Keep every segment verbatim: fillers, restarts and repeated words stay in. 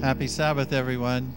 Happy Sabbath, everyone.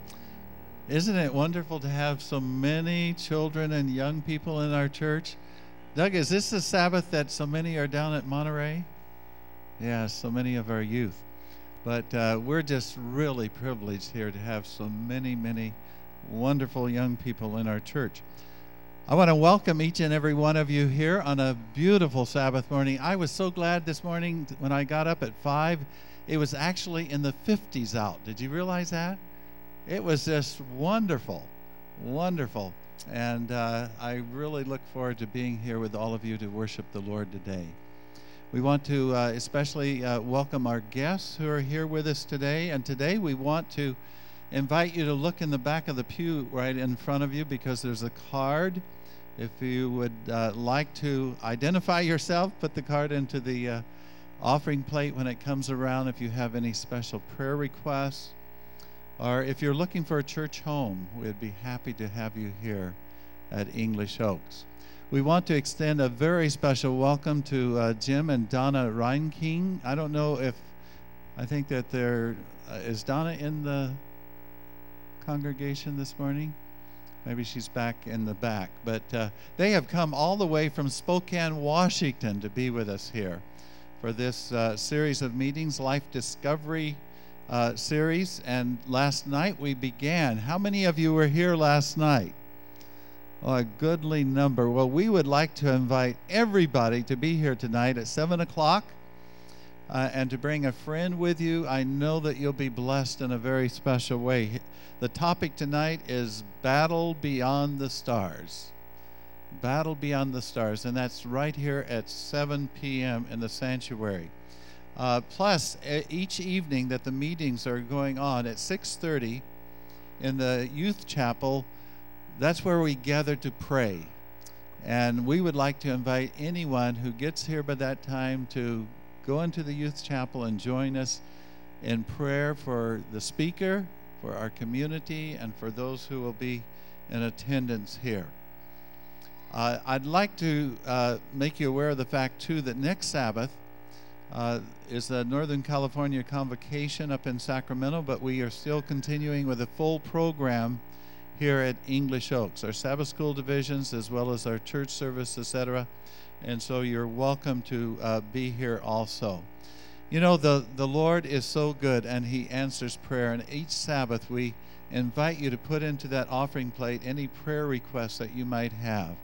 Isn't it wonderful to have so many children and young people in our church? Doug, is this the Sabbath that so many are down at Monterey? Yeah, so many of our youth. But uh, we're just really privileged here to have so many, many wonderful young people in our church. I want to welcome each and every one of you here on a beautiful Sabbath morning. I was so glad this morning when I got up at five. It was actually in the fifties out. Did you realize that? It was just wonderful, wonderful. And uh, I really look forward to being here with all of you to worship the Lord today. We want to uh, especially uh, welcome our guests who are here with us today. And today we want to invite you to look in the back of the pew right in front of you, because there's a card. If you would uh, like to identify yourself, put the card into the uh, offering plate when it comes around. If you have any special prayer requests, or if you're looking for a church home, we'd be happy to have you here at English Oaks. We want to extend a very special welcome to uh, Jim and Donna Reinking. I don't know if, I think that there, uh, is Donna in the congregation this morning? Maybe she's back in the back. But uh, they have come all the way from Spokane, Washington to be with us here for this uh, series of meetings, Life Discovery uh, series. And last night we began. How many of you were here last night? Oh, a goodly number. Well, we would like to invite everybody to be here tonight at seven o'clock uh, and to bring a friend with you. I know that you'll be blessed in a very special way. The topic tonight is Battle Beyond the Stars. Battle Beyond the Stars, and that's right here at seven p.m. in the sanctuary. Uh, plus, each evening that the meetings are going on at six thirty in the youth chapel, that's where we gather to pray. And we would like to invite anyone who gets here by that time to go into the youth chapel and join us in prayer for the speaker, for our community, and for those who will be in attendance here. Uh, I'd like to uh, make you aware of the fact, too, that next Sabbath uh, is the Northern California Convocation up in Sacramento, but we are still continuing with a full program here at English Oaks, our Sabbath school divisions, as well as our church service, et cetera. And so you're welcome to uh, be here also. You know, the, the Lord is so good, and He answers prayer. And each Sabbath, we invite you to put into that offering plate any prayer requests that you might have.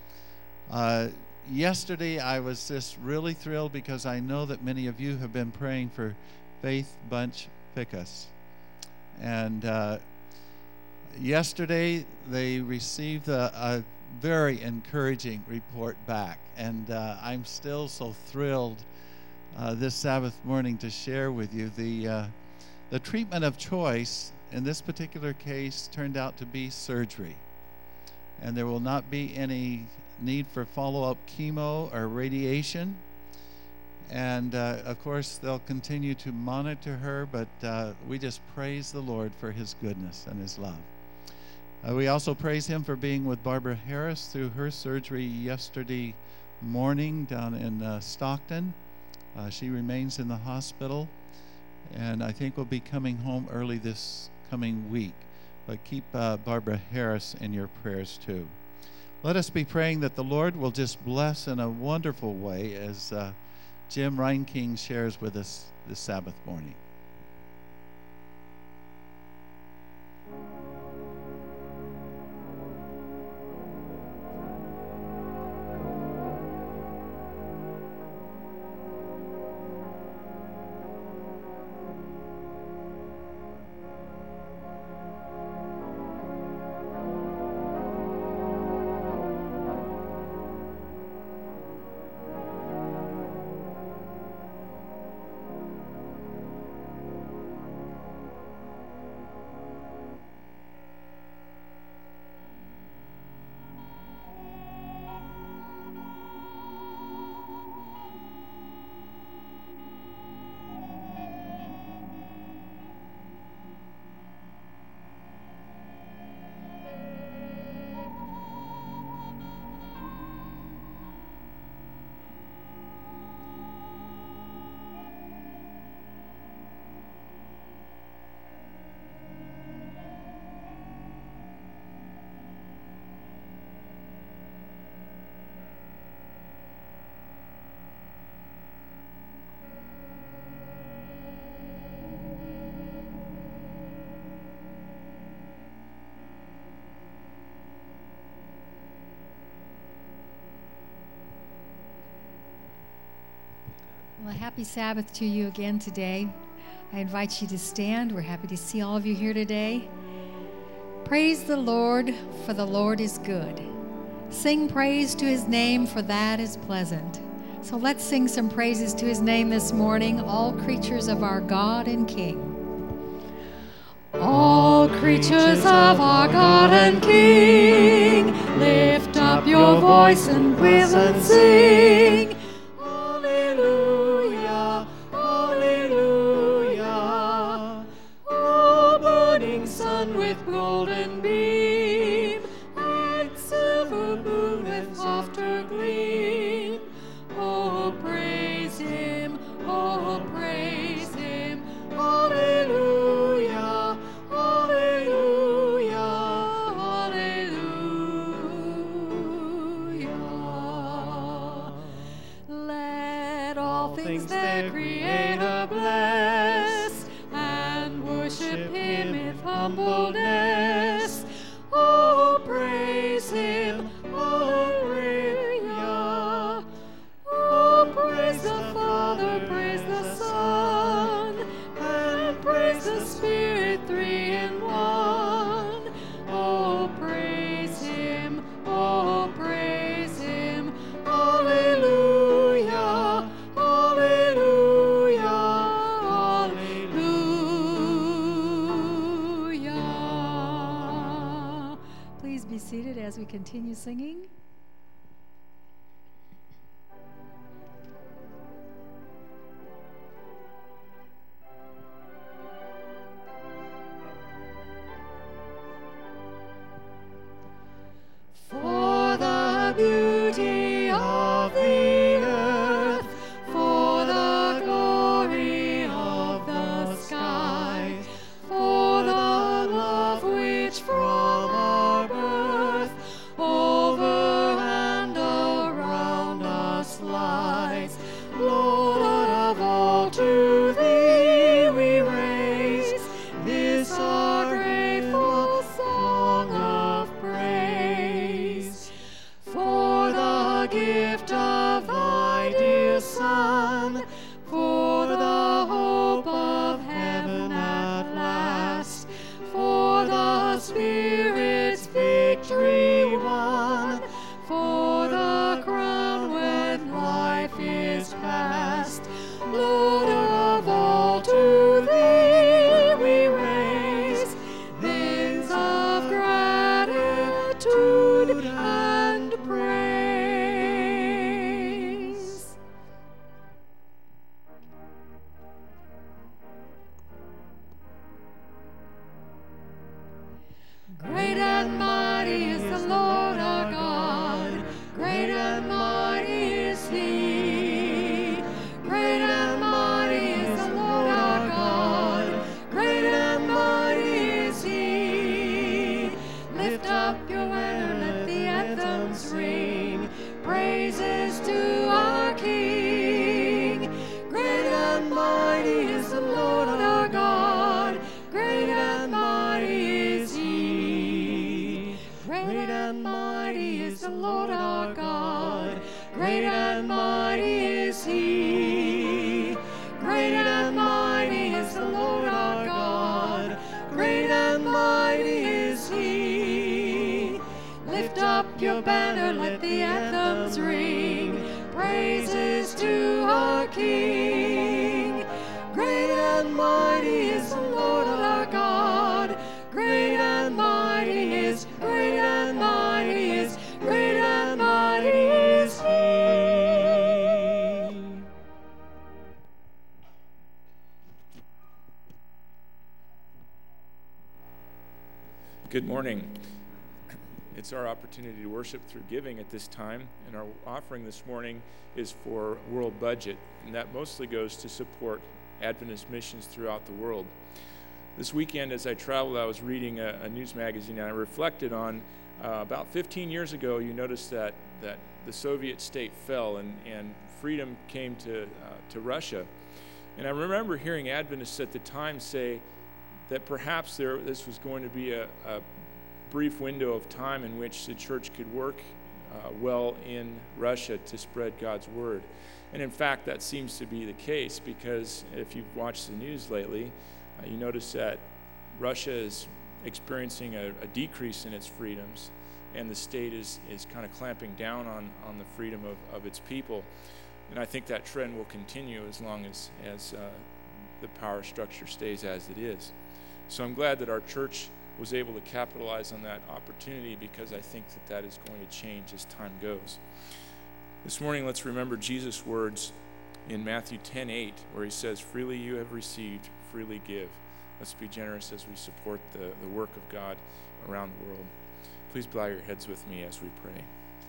Uh, yesterday, I was just really thrilled because I know that many of you have been praying for Faith Bunch Pickus. And uh, yesterday, they received a, a very encouraging report back. And uh, I'm still so thrilled Uh, this Sabbath morning to share with you the uh, the treatment of choice in this particular case turned out to be surgery, and there will not be any need for follow-up chemo or radiation. And uh, of course they'll continue to monitor her, but uh, we just praise the Lord for His goodness and His love. Uh, we also praise Him for being with Barbara Harris through her surgery yesterday morning down in uh, Stockton. Uh, she remains in the hospital, and I think will be coming home early this coming week. But keep uh, Barbara Harris in your prayers too. Let us be praying that the Lord will just bless in a wonderful way as uh, Jim Reinking shares with us this Sabbath morning. Well, happy Sabbath to you again today. I invite you to stand. We're happy to see all of you here today. Praise the Lord, for the Lord is good. Sing praise to his name, for that is pleasant. So let's sing some praises to his name this morning, all creatures of our God and King. All creatures of our God and King, lift up your voice and will and sing. Alleluia, alleluia. O burning sun with golden beam, and silver moon with softer gleam. Oh, praise him, oh, praise him. Alleluia, alleluia, alleluia. Let all things their Creator bless, and worship him with humbleness. Oh, praise him, alleluia. Oh, praise the Father, praise the Son, and praise the Spirit, three in one. Oh, praise him, oh, praise him, alleluia, alleluia, alleluia. Please be seated as we continue singing. For the beauty of the earth, for the glory of the sky, for the love which from our birth over and around us lies, Lord of all, to thee we raise this our grateful song of praise. For the gift of thy dear Son, for the hope of heaven at last, for the Spirit's victory won, for the crown when life is past, Lord of all, to thee we raise hymns of gratitude and praise. Great and mighty is the Lord our God, great and mighty is he. Great and mighty is the Lord our God, great and mighty is he. Lift up your banner, let the anthems ring, praises to our King. Great and mighty is the Lord our God, great and mighty is he. Great and mighty is the Lord our God, great and mighty is he. Great and mighty is the Lord our God, great and mighty is he. Lift up your banner, let the anthems ring, praises to our King. Great and mighty is the Lord our God, great and mighty is, great and mighty is, great and mighty is he. Good morning. It's our opportunity to worship through giving at this time, and our offering this morning is for World Budget, and that mostly goes to support Adventist missions throughout the world. This weekend, as I traveled, I was reading a, a news magazine, and I reflected on uh, about fifteen years ago, you noticed that, that the Soviet state fell and, and freedom came to, uh, to Russia. And I remember hearing Adventists at the time say that perhaps there, this was going to be a, a brief window of time in which the church could work uh, well in Russia to spread God's word. And in fact, that seems to be the case, because if you've watched the news lately, uh, you notice that Russia is experiencing a, a decrease in its freedoms, and the state is, is kind of clamping down on, on the freedom of, of its people. And I think that trend will continue as long as, as uh, the power structure stays as it is. So I'm glad that our church was able to capitalize on that opportunity, because I think that that is going to change as time goes. This morning, let's remember Jesus' words in Matthew ten eight, where he says, "Freely you have received, freely give." Let's be generous as we support the, the work of God around the world. Please bow your heads with me as we pray.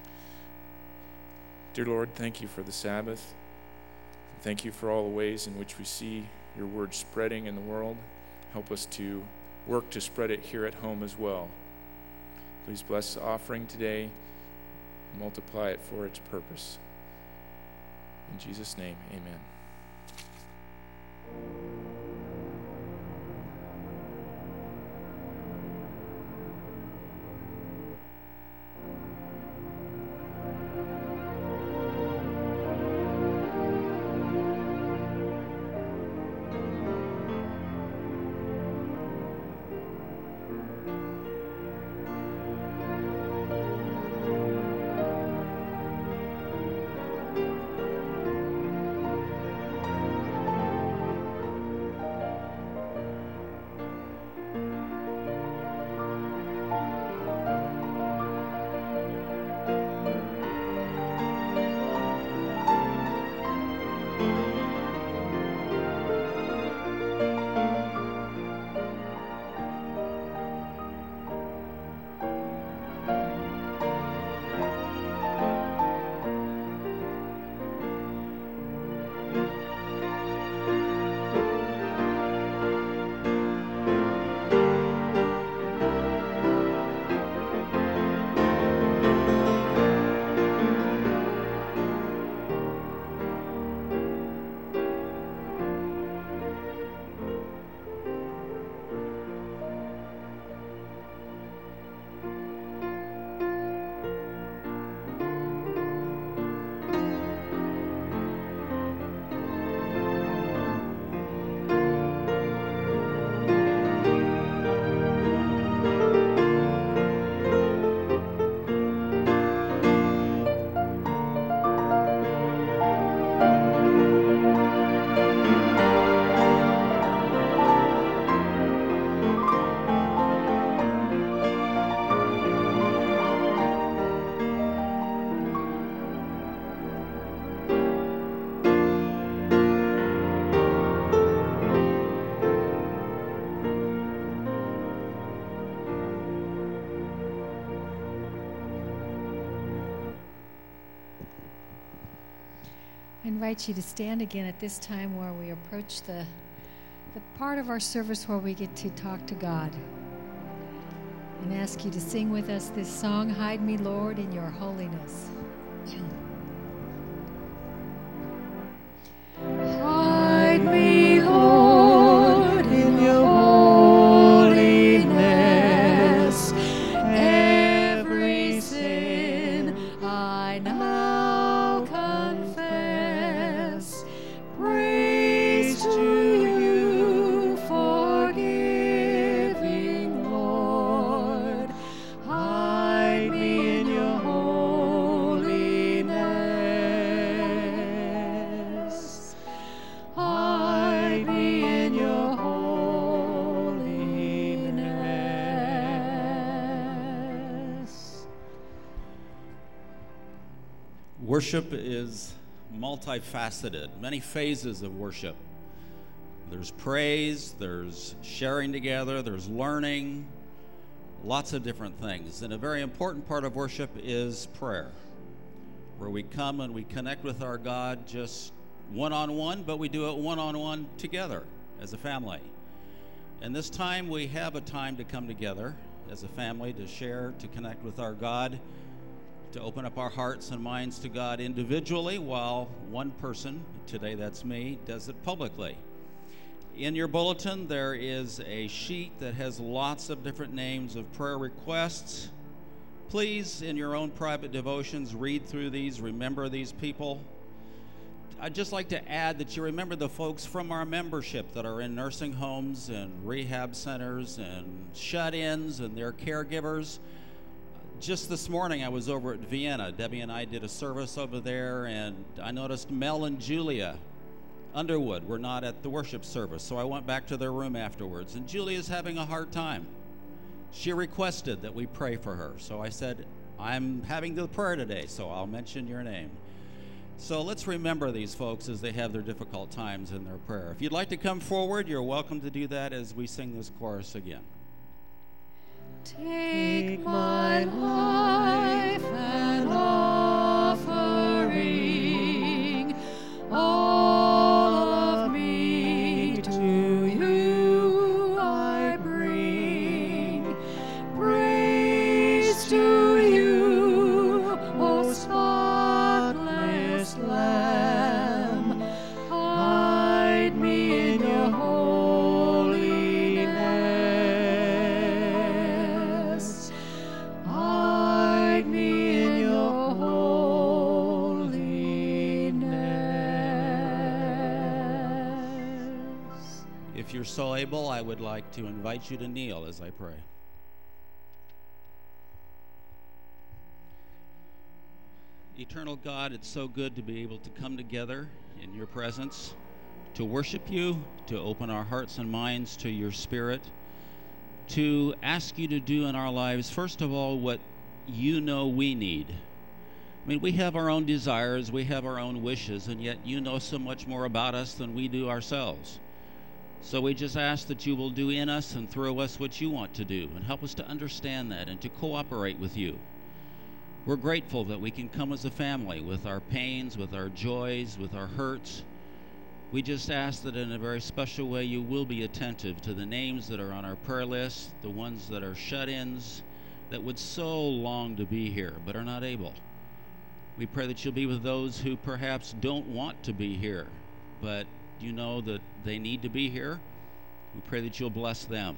Dear Lord, thank you for the Sabbath. Thank you for all the ways in which we see your word spreading in the world. Help us to work to spread it here at home as well. Please bless the offering today and multiply it for its purpose. In Jesus' name, amen. I invite you to stand again at this time where we approach the, the part of our service where we get to talk to God, and ask you to sing with us this song, "Hide Me, Lord, in Your Holiness." Hide me, Lord, in your holiness. Every sin I now confess. Praise to you, forgiving Lord. Hide me in your holiness. Hide me in your holiness. Worship is multifaceted, many phases of worship. There's praise, there's sharing together, there's learning, lots of different things. And a very important part of worship is prayer, where we come and we connect with our God just one-on-one, but we do it one-on-one together as a family. And this time we have a time to come together as a family to share, to connect with our God, to open up our hearts and minds to God individually, while one person, today that's me, does it publicly. In your bulletin, there is a sheet that has lots of different names of prayer requests. Please, in your own private devotions, read through these, remember these people. I'd just like to add that you remember the folks from our membership that are in nursing homes and rehab centers and shut-ins and their caregivers. Just this morning I was over at Vienna. Debbie and I did a service over there, and I noticed Mel and Julia Underwood were not at the worship service, so I went back to their room afterwards, and Julia's having a hard time. She requested that we pray for her, so I said, I'm having the prayer today, so I'll mention your name. So let's remember these folks as they have their difficult times in their prayer. If you'd like to come forward, you're welcome to do that as we sing this chorus again. Take my life an offering, all of me to you I bring. Praise to you, O spotless Lamb. Hide me in your holiness. Hide me in your holiness. If you're so able, I would like to invite you to kneel as I pray. Eternal God, it's so good to be able to come together in your presence, to worship you, to open our hearts and minds to your Spirit, to ask you to do in our lives, first of all, what you know we need. I mean, we have our own desires, we have our own wishes, and yet you know so much more about us than we do ourselves. So we just ask that you will do in us and through us what you want to do, and help us to understand that and to cooperate with you. We're grateful that we can come as a family with our pains, with our joys, with our hurts. We just ask that in a very special way you will be attentive to the names that are on our prayer list, the ones that are shut-ins, that would so long to be here but are not able. We pray that you'll be with those who perhaps don't want to be here, but you know that they need to be here. We pray that you'll bless them.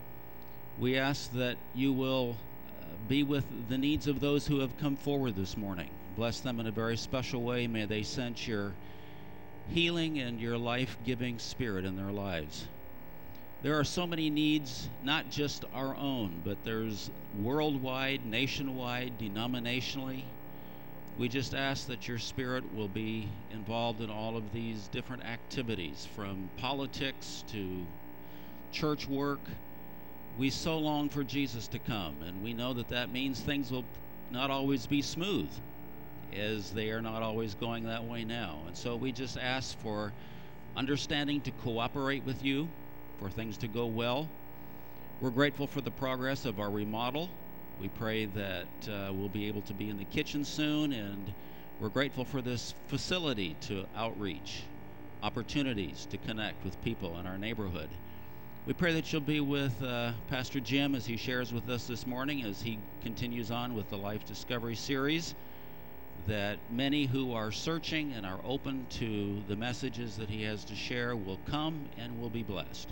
We ask that you will be with the needs of those who have come forward this morning. Bless them in a very special way. May they sense your healing and your life-giving spirit in their lives. There are so many needs, not just our own, but there's worldwide, nationwide, denominationally. We just ask that your Spirit will be involved in all of these different activities, from politics to church work. We so long for Jesus to come, and we know that that means things will not always be smooth, as they are not always going that way now. And so we just ask for understanding to cooperate with you, for things to go well. We're grateful for the progress of our remodel. We pray that uh, we'll be able to be in the kitchen soon, and we're grateful for this facility to outreach, opportunities to connect with people in our neighborhood. We pray that you'll be with uh, Pastor Jim as he shares with us this morning, as he continues on with the Life Discovery series, that many who are searching and are open to the messages that he has to share will come and will be blessed.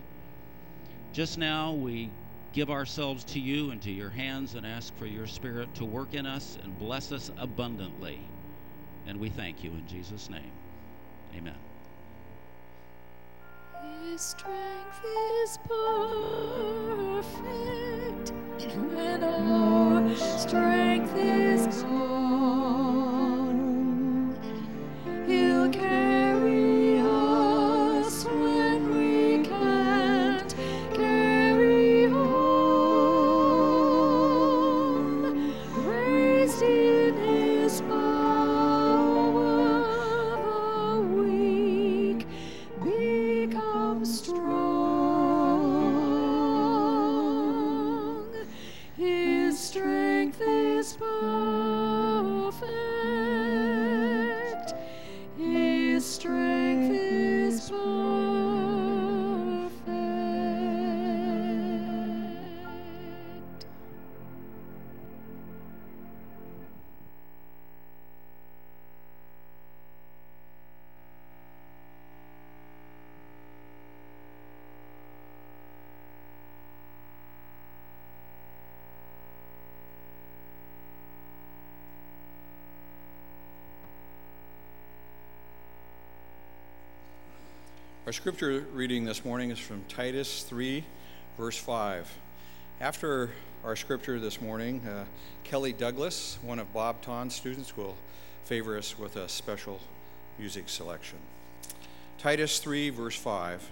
Just now, we give ourselves to you and to your hands and ask for your Spirit to work in us and bless us abundantly. And we thank you in Jesus' name. Amen. His strength is perfect when our strength is gone. He'll carry us when we can't carry on. Raised in his power, the weak become strong. His strength is perfect. Our scripture reading this morning is from Titus three, verse five. After our scripture this morning, uh, Kelly Douglas, one of Bob Ton's students, will favor us with a special music selection. Titus three, verse five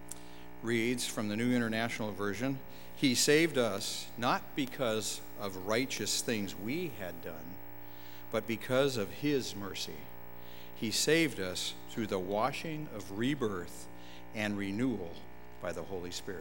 reads from the New International Version, "He saved us not because of righteous things we had done, but because of his mercy. He saved us through the washing of rebirth and renewal by the Holy Spirit."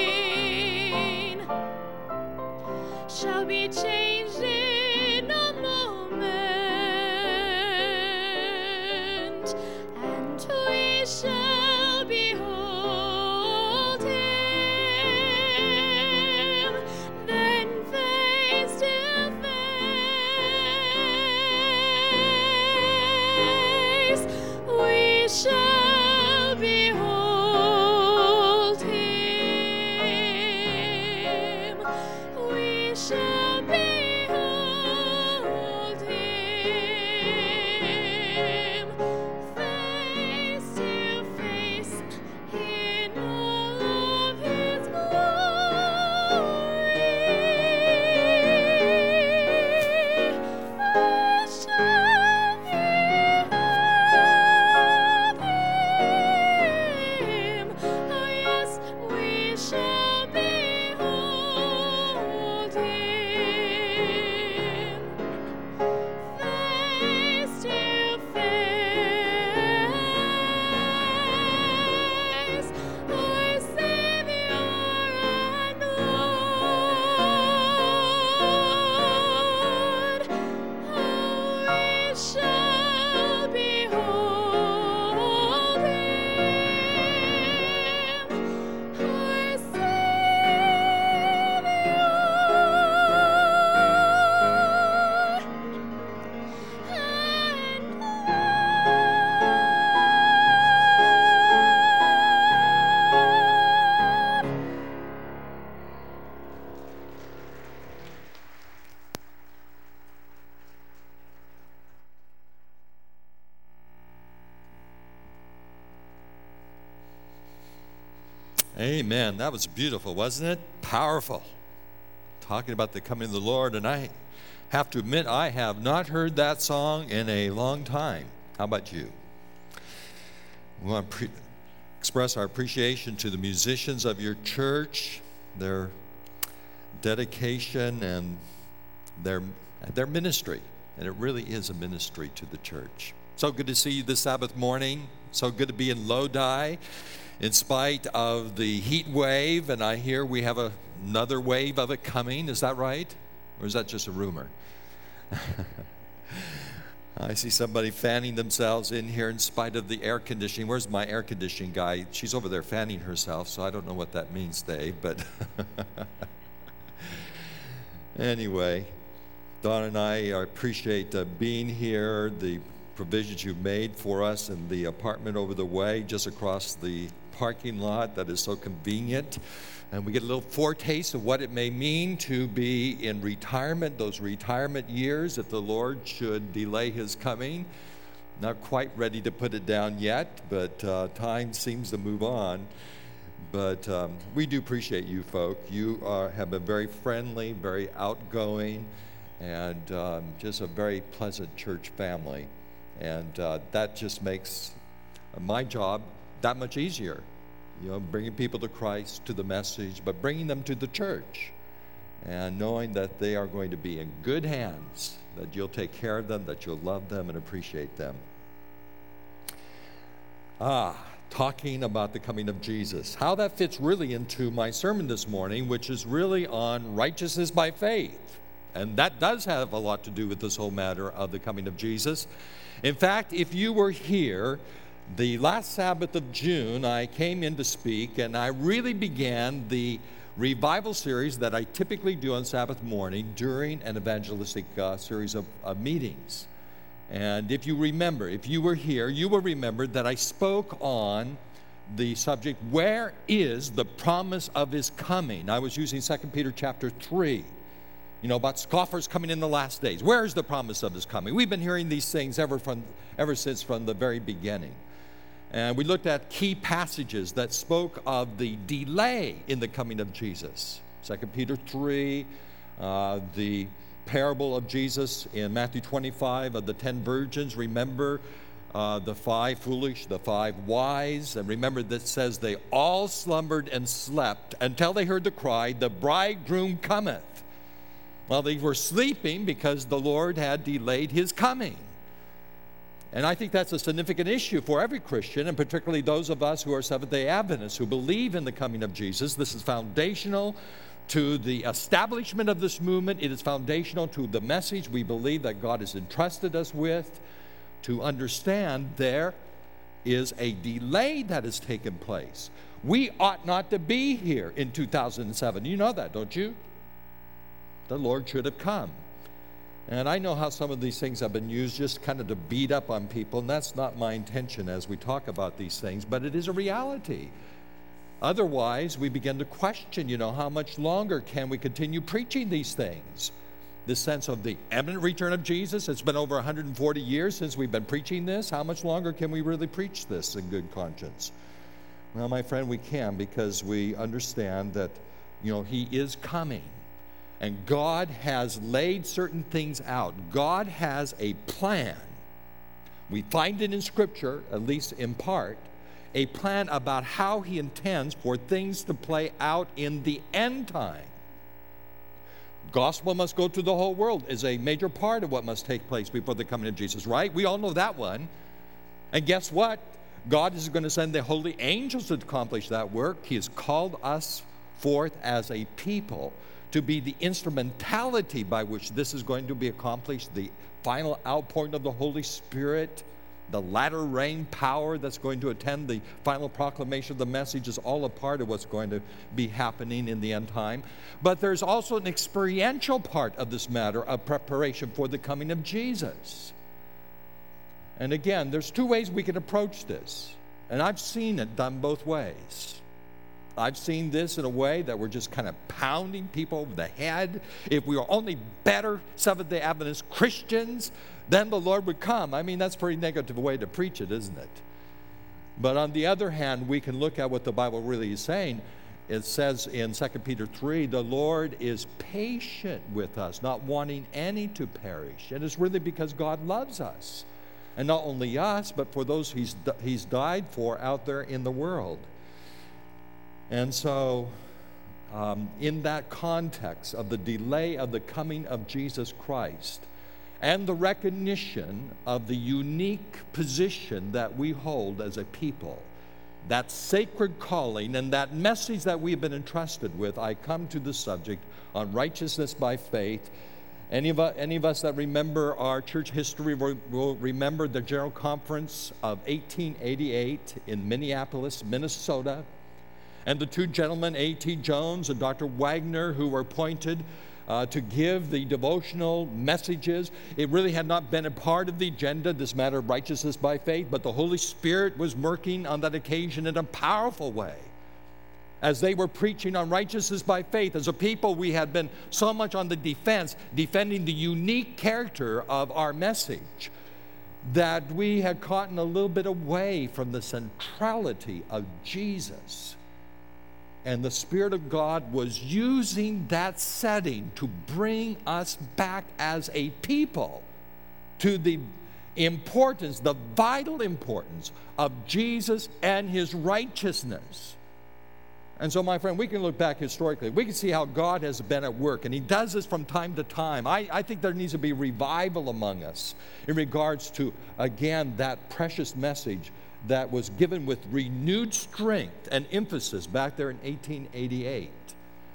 Shall be changed in a moment. Amen. That was beautiful, wasn't it? Powerful. Talking about the coming of the Lord, and I have to admit, I have not heard that song in a long time. How about you? We want to pre- express our appreciation to the musicians of your church, their dedication and their their ministry. And it really is a ministry to the church. So good to see you this Sabbath morning. So good to be in Lodi in spite of the heat wave. And I hear we have a, another wave of it coming. Is that right? Or is that just a rumor? I see somebody fanning themselves in here in spite of the air conditioning. Where's my air conditioning guy? She's over there fanning herself, so I don't know what that means, Dave. But anyway, Don and I appreciate uh, being here, the provisions you've made for us in the apartment over the way, just across the parking lot that is so convenient. And we get a little foretaste of what it may mean to be in retirement, those retirement years, if the Lord should delay his coming. Not quite ready to put it down yet, but uh, time seems to move on. But um, we do appreciate you folk. You are, have been very friendly, very outgoing, and um, just a very pleasant church family. And uh, that just makes my job that much easier. You know, bringing people to Christ, to the message, but bringing them to the church. And knowing that they are going to be in good hands, that you'll take care of them, that you'll love them and appreciate them. Ah, talking about the coming of Jesus. How that fits really into my sermon this morning, which is really on righteousness by faith. And that does have a lot to do with this whole matter of the coming of Jesus. In fact, if you were here the last Sabbath of June, I came in to speak, and I really began the revival series that I typically do on Sabbath morning during an evangelistic uh, series of, of meetings. And if you remember, if you were here, you will remember that I spoke on the subject, where is the promise of his coming? I was using Second Peter chapter three. You know, about scoffers coming in the last days. Where is the promise of his coming? We've been hearing these things ever from, ever since from the very beginning. And we looked at key passages that spoke of the delay in the coming of Jesus. Second Peter three, uh, the parable of Jesus in Matthew twenty-five of the ten virgins. Remember uh, the five foolish, the five wise. And remember that says they all slumbered and slept until they heard the cry, the bridegroom cometh. Well, they were sleeping because the Lord had delayed his coming. And I think that's a significant issue for every Christian, and particularly those of us who are Seventh-day Adventists who believe in the coming of Jesus. This is foundational to the establishment of this movement. It is foundational to the message we believe that God has entrusted us with, to understand there is a delay that has taken place. We ought not to be here in two thousand seven. You know that, don't you? The Lord should have come. And I know how some of these things have been used just kind of to beat up on people, and that's not my intention as we talk about these things, but it is a reality. Otherwise, we begin to question, you know, how much longer can we continue preaching these things? This sense of the imminent return of Jesus, it's been over one hundred forty years since we've been preaching this. How much longer can we really preach this in good conscience? Well, my friend, we can, because we understand that, you know, he is coming. And God has laid certain things out. God has a plan. We find it in Scripture, at least in part, a plan about how he intends for things to play out in the end time. Gospel must go to the whole world is a major part of what must take place before the coming of Jesus, right? We all know that one. And guess what? God is going to send the holy angels to accomplish that work. He has called us forth as a people to be the instrumentality by which this is going to be accomplished, the final outpouring of the Holy Spirit, the latter rain power that's going to attend the final proclamation of the message is all a part of what's going to be happening in the end time. But there's also an experiential part of this matter of preparation for the coming of Jesus. And again, there's two ways we can approach this. And I've seen it done both ways. I've seen this in a way that we're just kind of pounding people over the head. If we were only better Seventh-day Adventist Christians, then the Lord would come. I mean, that's a pretty negative way to preach it, isn't it? But on the other hand, we can look at what the Bible really is saying. It says in Second Peter three, the Lord is patient with us, not wanting any to perish. And it's really because God loves us. And not only us, but for those he's, he's died for out there in the world. And so, um, in that context of the delay of the coming of Jesus Christ, and the recognition of the unique position that we hold as a people, that sacred calling and that message that we've been entrusted with, I come to the subject on righteousness by faith. Any of, us, any of us that remember our church history will, will remember the General Conference of eighteen eighty-eight in Minneapolis, Minnesota, and the two gentlemen, A T Jones and Doctor Wagner, who were appointed Uh, to give the devotional messages. It really had not been a part of the agenda, this matter of righteousness by faith, but the Holy Spirit was working on that occasion in a powerful way. As they were preaching on righteousness by faith, as a people, we had been so much on the defense, defending the unique character of our message, that we had gotten a little bit away from the centrality of Jesus. And the Spirit of God was using that setting to bring us back as a people to the importance, the vital importance of Jesus and his righteousness. And so, my friend, we can look back historically. We can see how God has been at work, and he does this from time to time. I, I think there needs to be revival among us in regards to, again, that precious message that was given with renewed strength and emphasis back there in eighteen eighty-eight.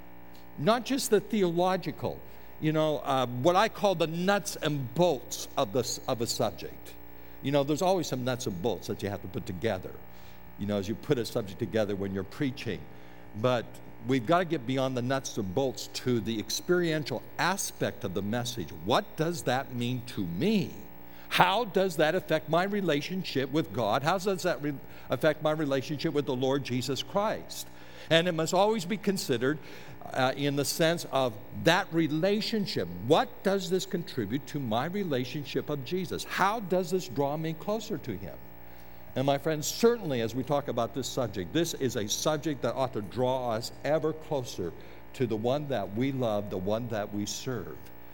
Not just the theological, you know, uh, what I call the nuts and bolts of, the, of a subject. You know, there's always some nuts and bolts that you have to put together, you know, as you put a subject together when you're preaching. But we've got to get beyond the nuts and bolts to the experiential aspect of the message. What does that mean to me? How does that affect my relationship with God? How does that re- affect my relationship with the Lord Jesus Christ? And it must always be considered uh, in the sense of that relationship. What does this contribute to my relationship of Jesus? How does this draw me closer to him? And my friends, certainly as we talk about this subject, this is a subject that ought to draw us ever closer to the one that we love, the one that we serve.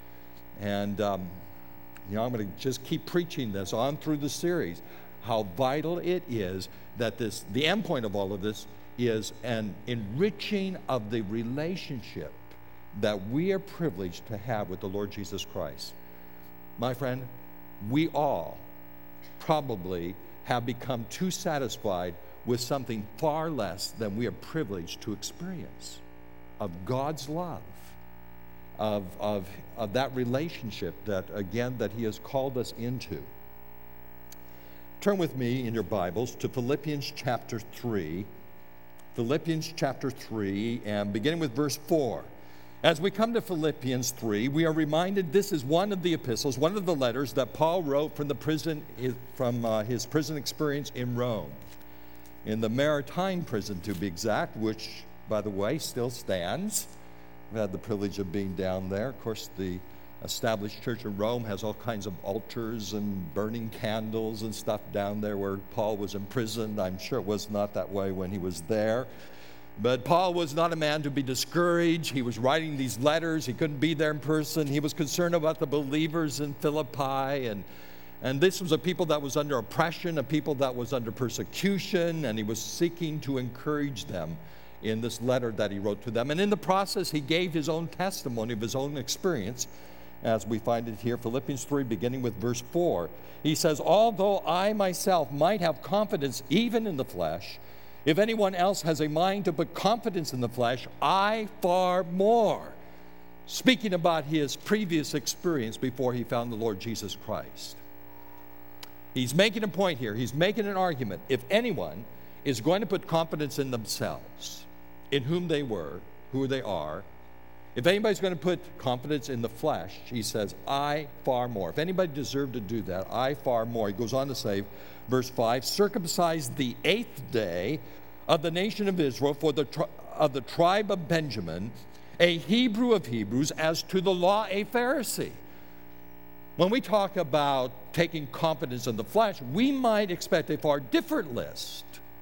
And um, You know, I'm going to just keep preaching this on through the series, how vital it is that this, the end point of all of this is an enriching of the relationship that we are privileged to have with the Lord Jesus Christ. My friend, we all probably have become too satisfied with something far less than we are privileged to experience of God's love. Of, of, of that relationship that, again, that he has called us into. Turn with me in your Bibles to Philippians chapter three. Philippians chapter three, and beginning with verse four. As we come to Philippians three, we are reminded this is one of the epistles, one of the letters that Paul wrote from the prison, from uh, his prison experience in Rome. In the Maritime prison, to be exact, which, by the way, still stands. I've had the privilege of being down there. Of course, the established church in Rome has all kinds of altars and burning candles and stuff down there where Paul was imprisoned. I'm sure it was not that way when he was there. But Paul was not a man to be discouraged. He was writing these letters. He couldn't be there in person. He was concerned about the believers in Philippi. And, and this was a people that was under oppression, a people that was under persecution, and he was seeking to encourage them in this letter that he wrote to them. And in the process, he gave his own testimony of his own experience, as we find it here, Philippians three, beginning with verse four. He says, although I myself might have confidence even in the flesh, if anyone else has a mind to put confidence in the flesh, I far more. Speaking about his previous experience before he found the Lord Jesus Christ. He's making a point here. He's making an argument. If anyone is going to put confidence in themselves, in whom they were, who they are. If anybody's going to put confidence in the flesh, he says, I far more. If anybody deserved to do that, I far more. He goes on to say, verse five, circumcised the eighth day of the nation of Israel for the tri- of the tribe of Benjamin, a Hebrew of Hebrews, as to the law a Pharisee. When we talk about taking confidence in the flesh, we might expect a far different list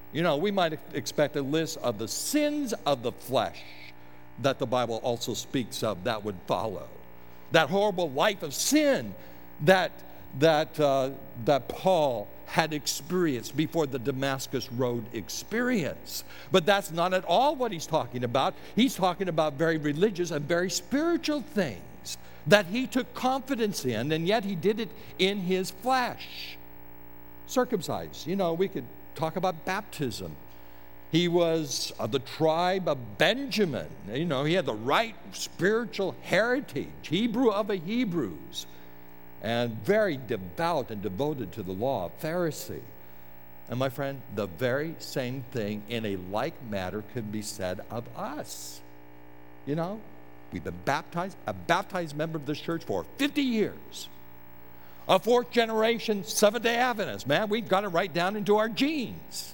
You know, we might expect a list of the sins of the flesh that the Bible also speaks of that would follow. That horrible life of sin that, that, uh, that Paul had experienced before the Damascus Road experience. But that's not at all what he's talking about. He's talking about very religious and very spiritual things that he took confidence in, and yet he did it in his flesh. Circumcised. You know, we could talk about baptism. He was of the tribe of Benjamin. You know, he had the right spiritual heritage, Hebrew of the Hebrews, and very devout and devoted to the law, a Pharisee. And my friend, the very same thing in a like matter could be said of us. You know, we've been baptized, a baptized member of this church for fifty years. A fourth generation Seventh-day Adventist. Man, we've got it right down into our genes.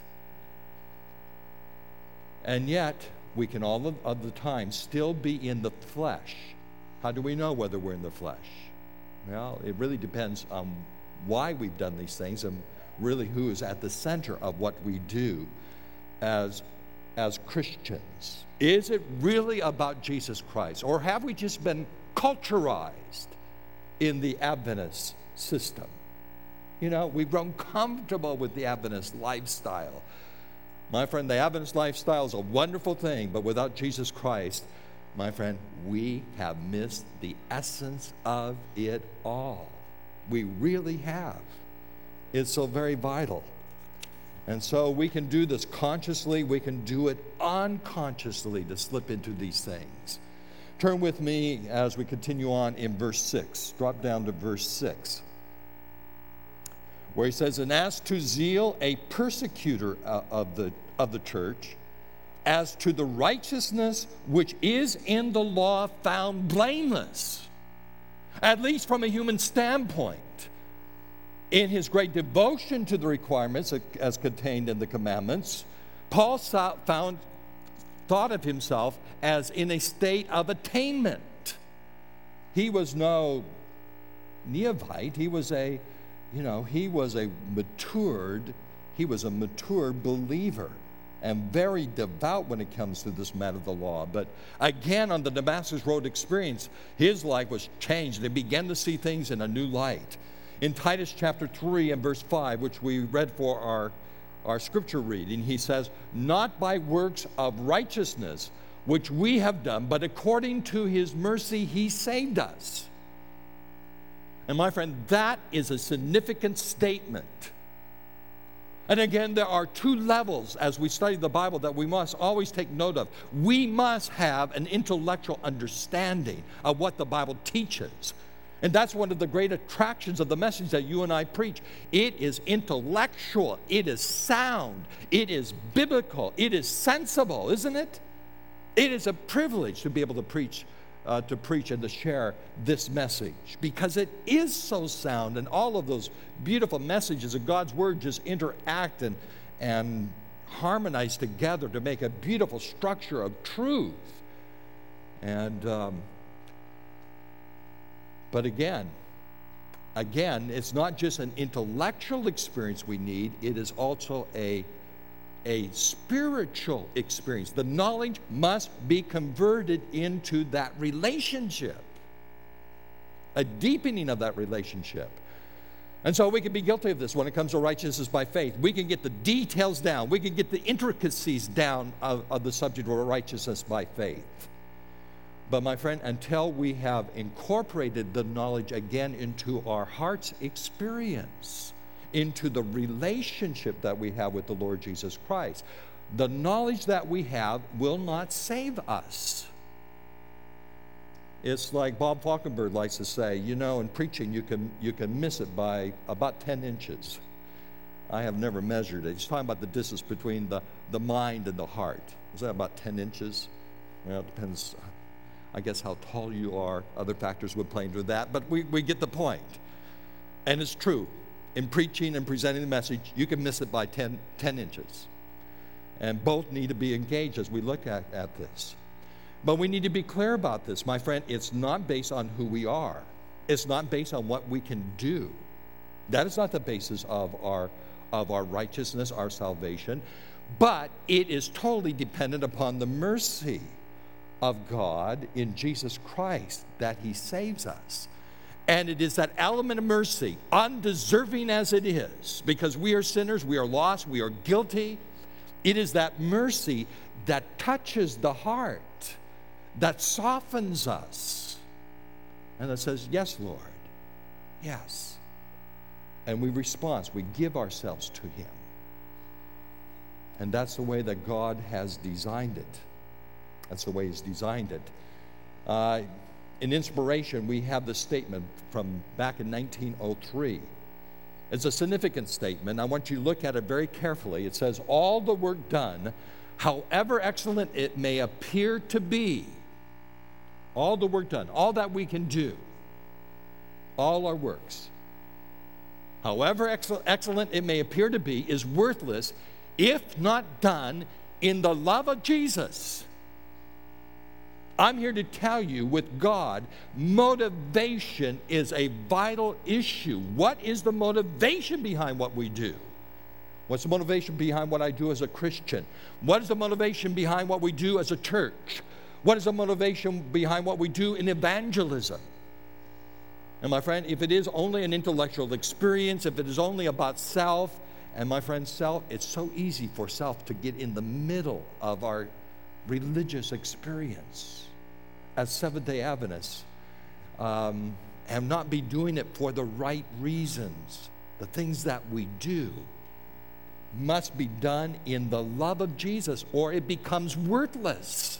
And yet, we can all of, of the time still be in the flesh. How do we know whether we're in the flesh? Well, it really depends on why we've done these things and really who is at the center of what we do as, as Christians. Is it really about Jesus Christ? Or have we just been culturized in the Adventist system? You know, we've grown comfortable with the Adventist lifestyle. My friend, the Adventist lifestyle is a wonderful thing, but without Jesus Christ, my friend, we have missed the essence of it all. We really have. It's so very vital. And so we can do this consciously, we can do it unconsciously to slip into these things. Turn with me as we continue on in verse six. Drop down to verse six, where he says, "And as to zeal, a persecutor uh, of the of the church, as to the righteousness which is in the law, found blameless," at least from a human standpoint. In his great devotion to the requirements as contained in the commandments, Paul saw, found thought of himself as in a state of attainment. He was no neophyte. He was a, you know, he was a matured, he was a mature believer and very devout when it comes to this matter of the law. But again, on the Damascus Road experience, his life was changed. They began to see things in a new light. In Titus chapter three and verse five, which we read for our, our scripture reading, he says, "Not by works of righteousness, which we have done, but according to his mercy he saved us." And my friend, that is a significant statement. And again, there are two levels as we study the Bible that we must always take note of. We must have an intellectual understanding of what the Bible teaches. And that's one of the great attractions of the message that you and I preach. It is intellectual, it is sound, it is biblical, it is sensible, isn't it? It is a privilege to be able to preach Uh, to preach and to share this message, because it is so sound, and all of those beautiful messages of God's Word just interact and, and harmonize together to make a beautiful structure of truth. And um, but again, again, it's not just an intellectual experience we need, it is also a a spiritual experience. The knowledge must be converted into that relationship, a deepening of that relationship. And so we can be guilty of this when it comes to righteousness by faith. We can get the details down. We can get the intricacies down of, of the subject of righteousness by faith. But my friend, until we have incorporated the knowledge again into our heart's experience, into the relationship that we have with the Lord Jesus Christ, the knowledge that we have will not save us. It's like Bob Falkenberg likes to say, you know, in preaching you can you can miss it by about ten inches. I have never measured it. He's talking about the distance between the, the mind and the heart. Is that about ten inches? Well, it depends, I guess, how tall you are. Other factors would play into that, but we, we get the point. And it's true. In preaching and presenting the message, you can miss it by ten, ten inches. And both need to be engaged as we look at, at this. But we need to be clear about this, my friend. It's not based on who we are. It's not based on what we can do. That is not the basis of our, of our righteousness, our salvation. but it is totally dependent upon the mercy of God in Jesus Christ that he saves us. And it is that element of mercy, undeserving as it is, because we are sinners, we are lost, we are guilty. It is that mercy that touches the heart, that softens us, and that says, yes, Lord, yes. And we respond, we give ourselves to him. And that's the way that God has designed it. That's the way he's designed it. Uh, in Inspiration, we have this statement from back in nineteen oh three. It's a significant statement. I want you to look at it very carefully. It says, all the work done, however excellent it may appear to be, all the work done, all that we can do, all our works, however excel- excellent it may appear to be, is worthless if not done in the love of Jesus. I'm here to tell you, with God, motivation is a vital issue. What is the motivation behind what we do? What's the motivation behind what I do as a Christian? What is the motivation behind what we do as a church? What is the motivation behind what we do in evangelism? And my friend, if it is only an intellectual experience, if it is only about self, and my friend, self, it's so easy for self to get in the middle of our religious experience as Seventh-day Adventists, um, and not be doing it for the right reasons. The things that we do must be done in the love of Jesus, or it becomes worthless.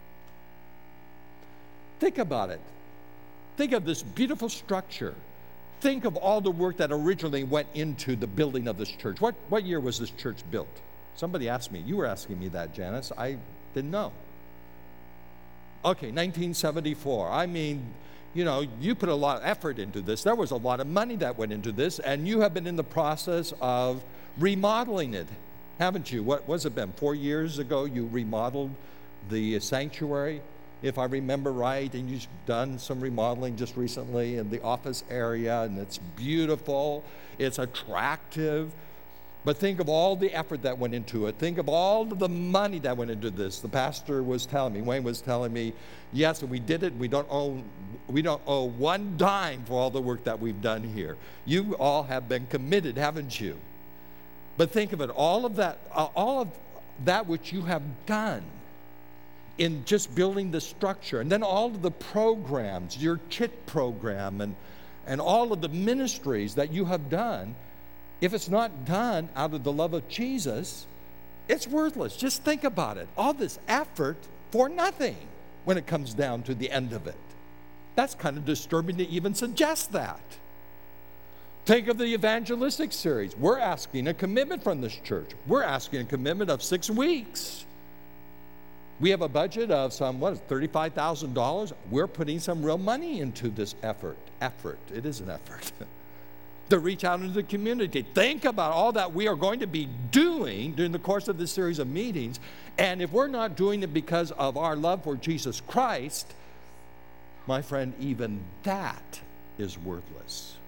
Think about it. Think of this beautiful structure. Think of all the work that originally went into the building of this church. What, what year was this church built? Somebody asked me. You were asking me that, Janice. I didn't know. Okay, nineteen seventy-four. I mean, you know, you put a lot of effort into this. There was a lot of money that went into this, and you have been in the process of remodeling it, haven't you? What was it been? Four years ago, you remodeled the sanctuary, if I remember right, and you've done some remodeling just recently in the office area, and it's beautiful, it's attractive. But think of all the effort that went into it. Think of all of the money that went into this. The pastor was telling me, Wayne was telling me, yes, we did it. We don't owe, we don't owe one dime for all the work that we've done here. You all have been committed, haven't you? But think of it, all of that, uh, all of that which you have done in just building the structure, and then all of the programs, your C I T program, and, and all of the ministries that you have done. If it's not done out of the love of Jesus, it's worthless. Just think about it. All this effort for nothing when it comes down to the end of it. That's kind of disturbing to even suggest that. Think of the evangelistic series. We're asking a commitment from this church. We're asking a commitment of six weeks. We have a budget of some, what is it, thirty-five thousand dollars. We're putting some real money into this effort. Effort. It is an effort. To reach out into the community. Think about all that we are going to be doing during the course of this series of meetings. And if we're not doing it because of our love for Jesus Christ, my friend, even that is worthless.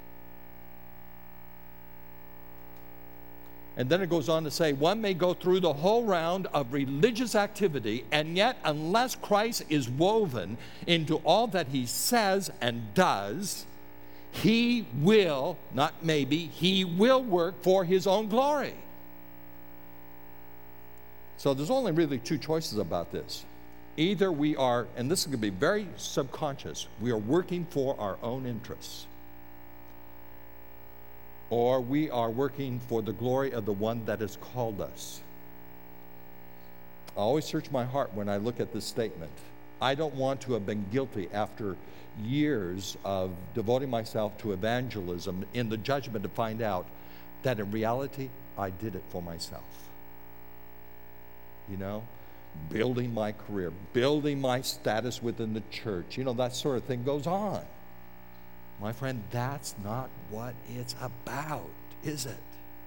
And then it goes on to say, one may go through the whole round of religious activity, and yet unless Christ is woven into all that he says and does, he will, not maybe, he will work for his own glory. So there's only really two choices about this. Either we are, and this is going to be very subconscious, we are working for our own interests, or we are working for the glory of the one that has called us. I always search my heart when I look at this statement. I don't want to have been guilty after years of devoting myself to evangelism in the judgment to find out that in reality I did it for myself. You know, building my career, building my status within the church, you know, that sort of thing goes on. My friend, that's not what it's about, is it?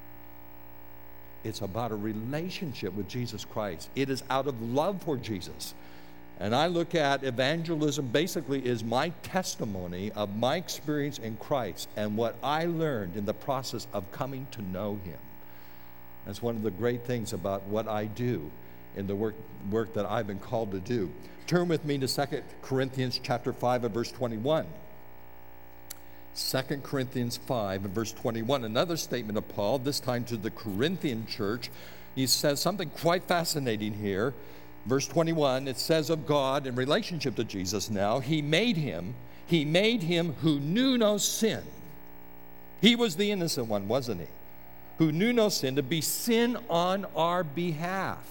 It's about a relationship with Jesus Christ. It is out of love for Jesus. And I look at evangelism basically is my testimony of my experience in Christ and what I learned in the process of coming to know him. That's one of the great things about what I do in the work, work that I've been called to do. Turn with me to Second Corinthians chapter five and verse twenty-one. Second Corinthians five and verse twenty-one, another statement of Paul, this time to the Corinthian church. He says something quite fascinating here. Verse twenty-one, it says of God in relationship to Jesus now, he made him, he made him who knew no sin. He was the innocent one, wasn't he? Who knew no sin, to be sin on our behalf.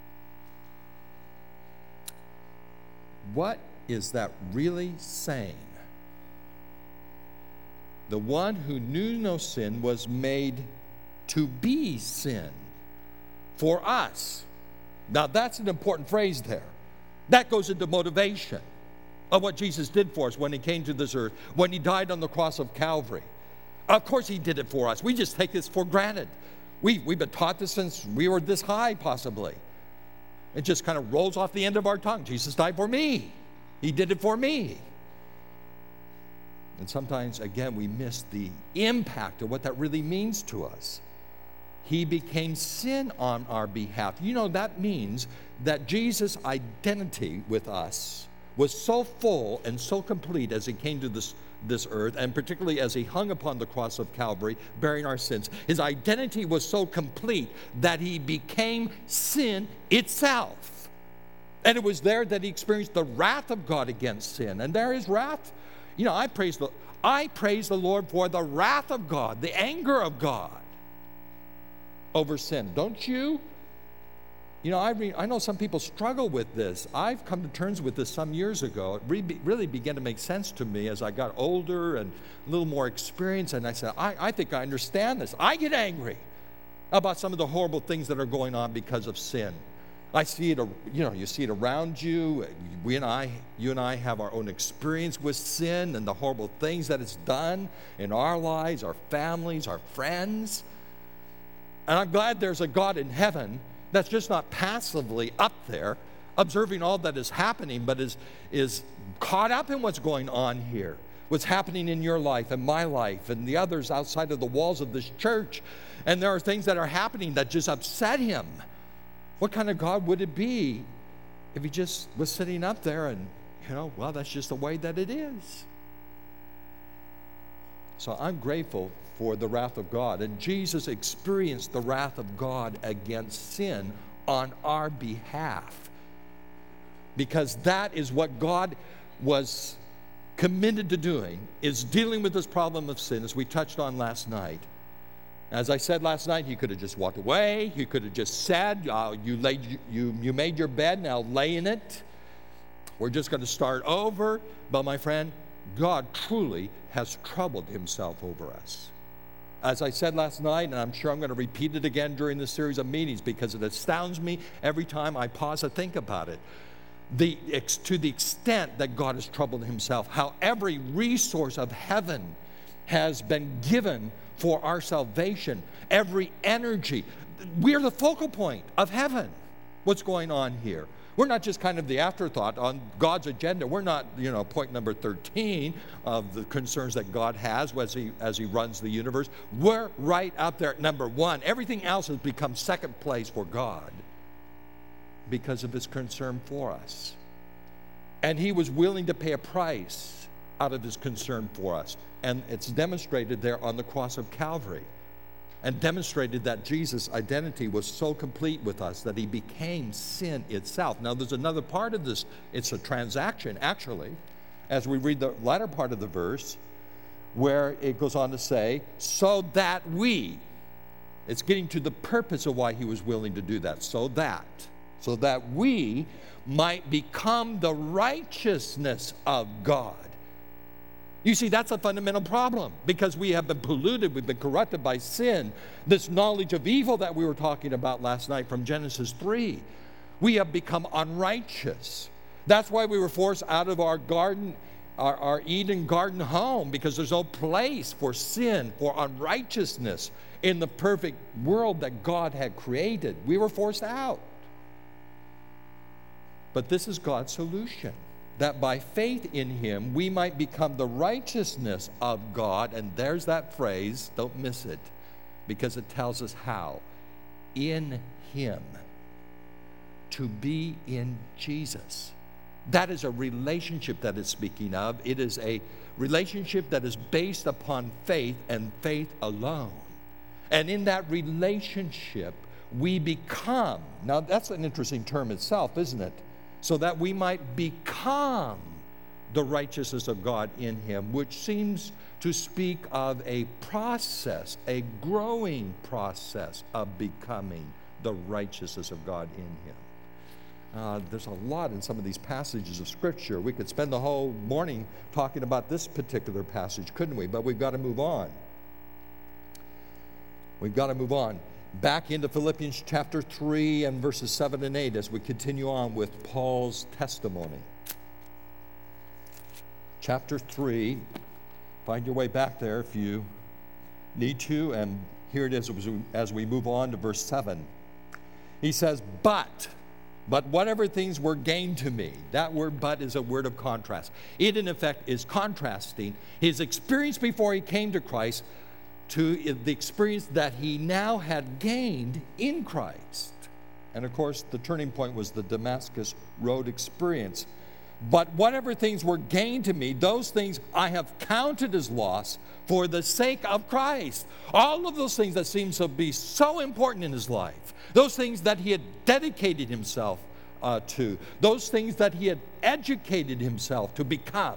What is that really saying? The one who knew no sin was made to be sin for us. Now that's an important phrase there. That goes into motivation of what Jesus did for us when he came to this earth, when he died on the cross of Calvary. Of course he did it for us. We just take this for granted. We, we've been taught this since we were this high, possibly. It just kind of rolls off the end of our tongue. Jesus died for me. He did it for me. And sometimes, again, we miss the impact of what that really means to us. He became sin on our behalf. You know, that means that Jesus' identity with us was so full and so complete as he came to this, this earth, and particularly as he hung upon the cross of Calvary, bearing our sins. His identity was so complete that he became sin itself. And it was there that he experienced the wrath of God against sin. And there is wrath. You know, I praise the, I praise the Lord for the wrath of God, the anger of God over sin. Don't you? You know, I, re, I know some people struggle with this. I've come to terms with this some years ago. It re, really began to make sense to me as I got older and a little more experience. And I said, I, I think I understand this. I get angry about some of the horrible things that are going on because of sin. I see it, you know, you see it around you. We and I, you and I have our own experience with sin and the horrible things that it's done in our lives, our families, our friends. And I'm glad there's a God in heaven that's just not passively up there observing all that is happening, but is, is caught up in what's going on here, what's happening in your life and my life and the others outside of the walls of this church. And there are things that are happening that just upset him. What kind of God would it be if he just was sitting up there and, you know, well, that's just the way that it is. So I'm grateful for the wrath of God. And Jesus experienced the wrath of God against sin on our behalf. Because that is what God was committed to doing, is dealing with this problem of sin, as we touched on last night. As I said last night, he could have just walked away. He could have just said, uh, you, laid, you, you made your bed, now lay in it. We're just going to start over. But my friend, God truly has troubled himself over us. As I said last night, and I'm sure I'm going to repeat it again during this series of meetings because it astounds me every time I pause to think about it. The, to the extent that God has troubled himself, how every resource of heaven has been given for our salvation, every energy. We're the focal point of heaven. What's going on here? We're not just kind of the afterthought on God's agenda. We're not, you know, point number thirteen of the concerns that God has as he, as he runs the universe. We're right up there at number one. Everything else has become second place for God because of his concern for us. And he was willing to pay a price out of his concern for us. And it's demonstrated there on the cross of Calvary, and demonstrated that Jesus' identity was so complete with us that he became sin itself. Now, there's another part of this. It's a transaction, actually, as we read the latter part of the verse, where it goes on to say, so that we, it's getting to the purpose of why he was willing to do that, so that, so that we might become the righteousness of God. You see, that's a fundamental problem because we have been polluted, we've been corrupted by sin. This knowledge of evil that we were talking about last night from Genesis three, we have become unrighteous. That's why we were forced out of our garden, our, our Eden garden home, because there's no place for sin, for unrighteousness in the perfect world that God had created. We were forced out. But this is God's solution, that by faith in him, we might become the righteousness of God. And there's that phrase, don't miss it, because it tells us how. in him. To be in Jesus. That is a relationship that it's speaking of. It is a relationship that is based upon faith and faith alone. And in that relationship, we become, now that's an interesting term itself, isn't it? So that we might become the righteousness of God in him, which seems to speak of a process, a growing process of becoming the righteousness of God in him. Uh, there's a lot in some of these passages of Scripture. We could spend the whole morning talking about this particular passage, couldn't we? But we've got to move on. We've got to move on. Back into Philippians chapter three and verses seven and eight as we continue on with Paul's testimony. Chapter three, find your way back there if you need to, and here it is as we, as we move on to verse seven. He says, but... But whatever things were gained to me, that word but is a word of contrast. It, in effect, is contrasting his experience before he came to Christ to the experience that he now had gained in Christ. And, of course, the turning point was the Damascus Road experience. But whatever things were gained to me, those things I have counted as loss for the sake of Christ. All of those things that seemed to be so important in his life, those things that he had dedicated himself uh, to, those things that he had educated himself to become.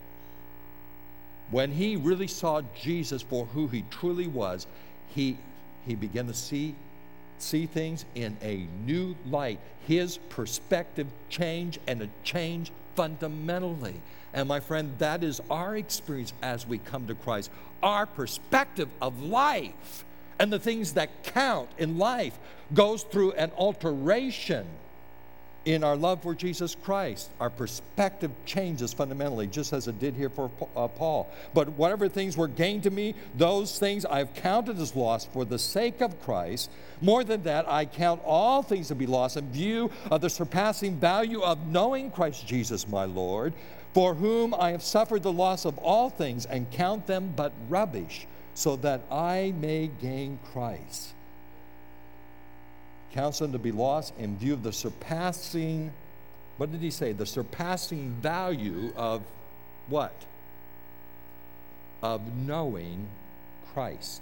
When he really saw Jesus for who he truly was, he, he began to see, see things in a new light. His perspective changed, and it changed fundamentally. And my friend, that is our experience as we come to Christ. Our perspective of life and the things that count in life goes through an alteration in our love for Jesus Christ. Our perspective changes fundamentally, just as it did here for uh, Paul. But whatever things were gained to me, those things I've counted as loss for the sake of Christ. More than that, I count all things to be lost in view of the surpassing value of knowing Christ Jesus my Lord, for whom I have suffered the loss of all things and count them but rubbish, so that I may gain Christ. Counts them to be lost in view of the surpassing, what did he say? The surpassing value of what? Of knowing Christ.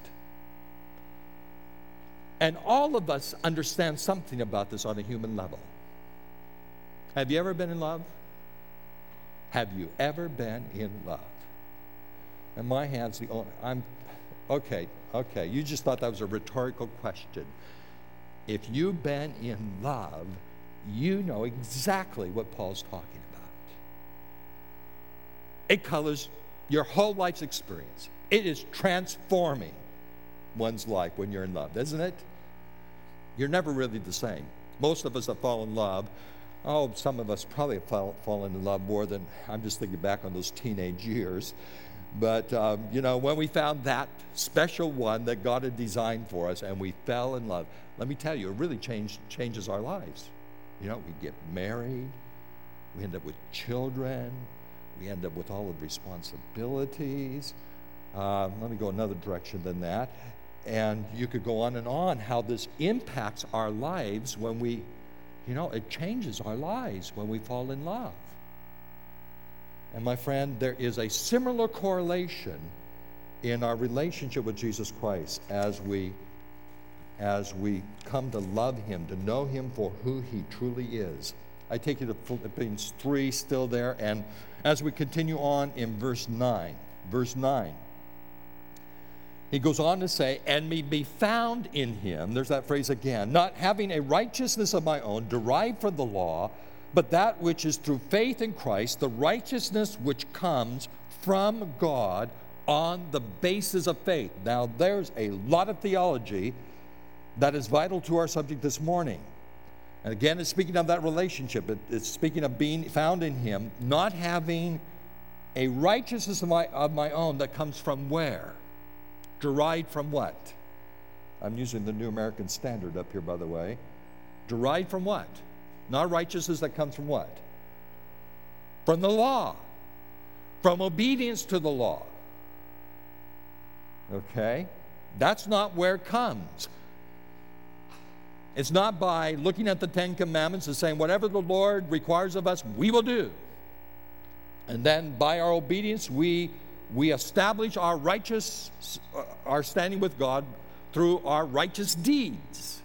And all of us understand something about this on a human level. Have you ever been in love? Have you ever been in love? And my hand's the only, I'm, okay, okay, you just thought that was a rhetorical question. If you've been in love, you know exactly what Paul's talking about. It colors your whole life's experience. It is transforming one's life when you're in love, isn't it? You're never really the same. Most of us that fall in love, oh, some of us probably have fall, fallen in love more than, I'm just thinking back on those teenage years. But, um, you know, when we found that special one that God had designed for us and we fell in love, let me tell you, it really changed, changes our lives. You know, we get married, we end up with children, we end up with all of the responsibilities. Uh, let me go another direction than that. And you could go on and on how this impacts our lives when we, you know, it changes our lives when we fall in love. And my friend, there is a similar correlation in our relationship with Jesus Christ as we as we come to love him, to know him for who he truly is. I take you to Philippians three, still there, and as we continue on in verse nine, verse nine, he goes on to say, and me be found in him, there's that phrase again, not having a righteousness of my own derived from the law, but that which is through faith in Christ, the righteousness which comes from God on the basis of faith. Now, there's a lot of theology that is vital to our subject this morning. And again, it's speaking of that relationship. It, it's speaking of being found in him, not having a righteousness of my, of my own that comes from where? Derived from what? I'm using the New American Standard up here, by the way. Derived from what? Not righteousness that comes from what? From the law. From obedience to the law. Okay? That's not where it comes. It's not by looking at the Ten Commandments and saying, whatever the Lord requires of us, we will do. And then by our obedience, we, we establish our righteous, uh, our standing with God through our righteous deeds.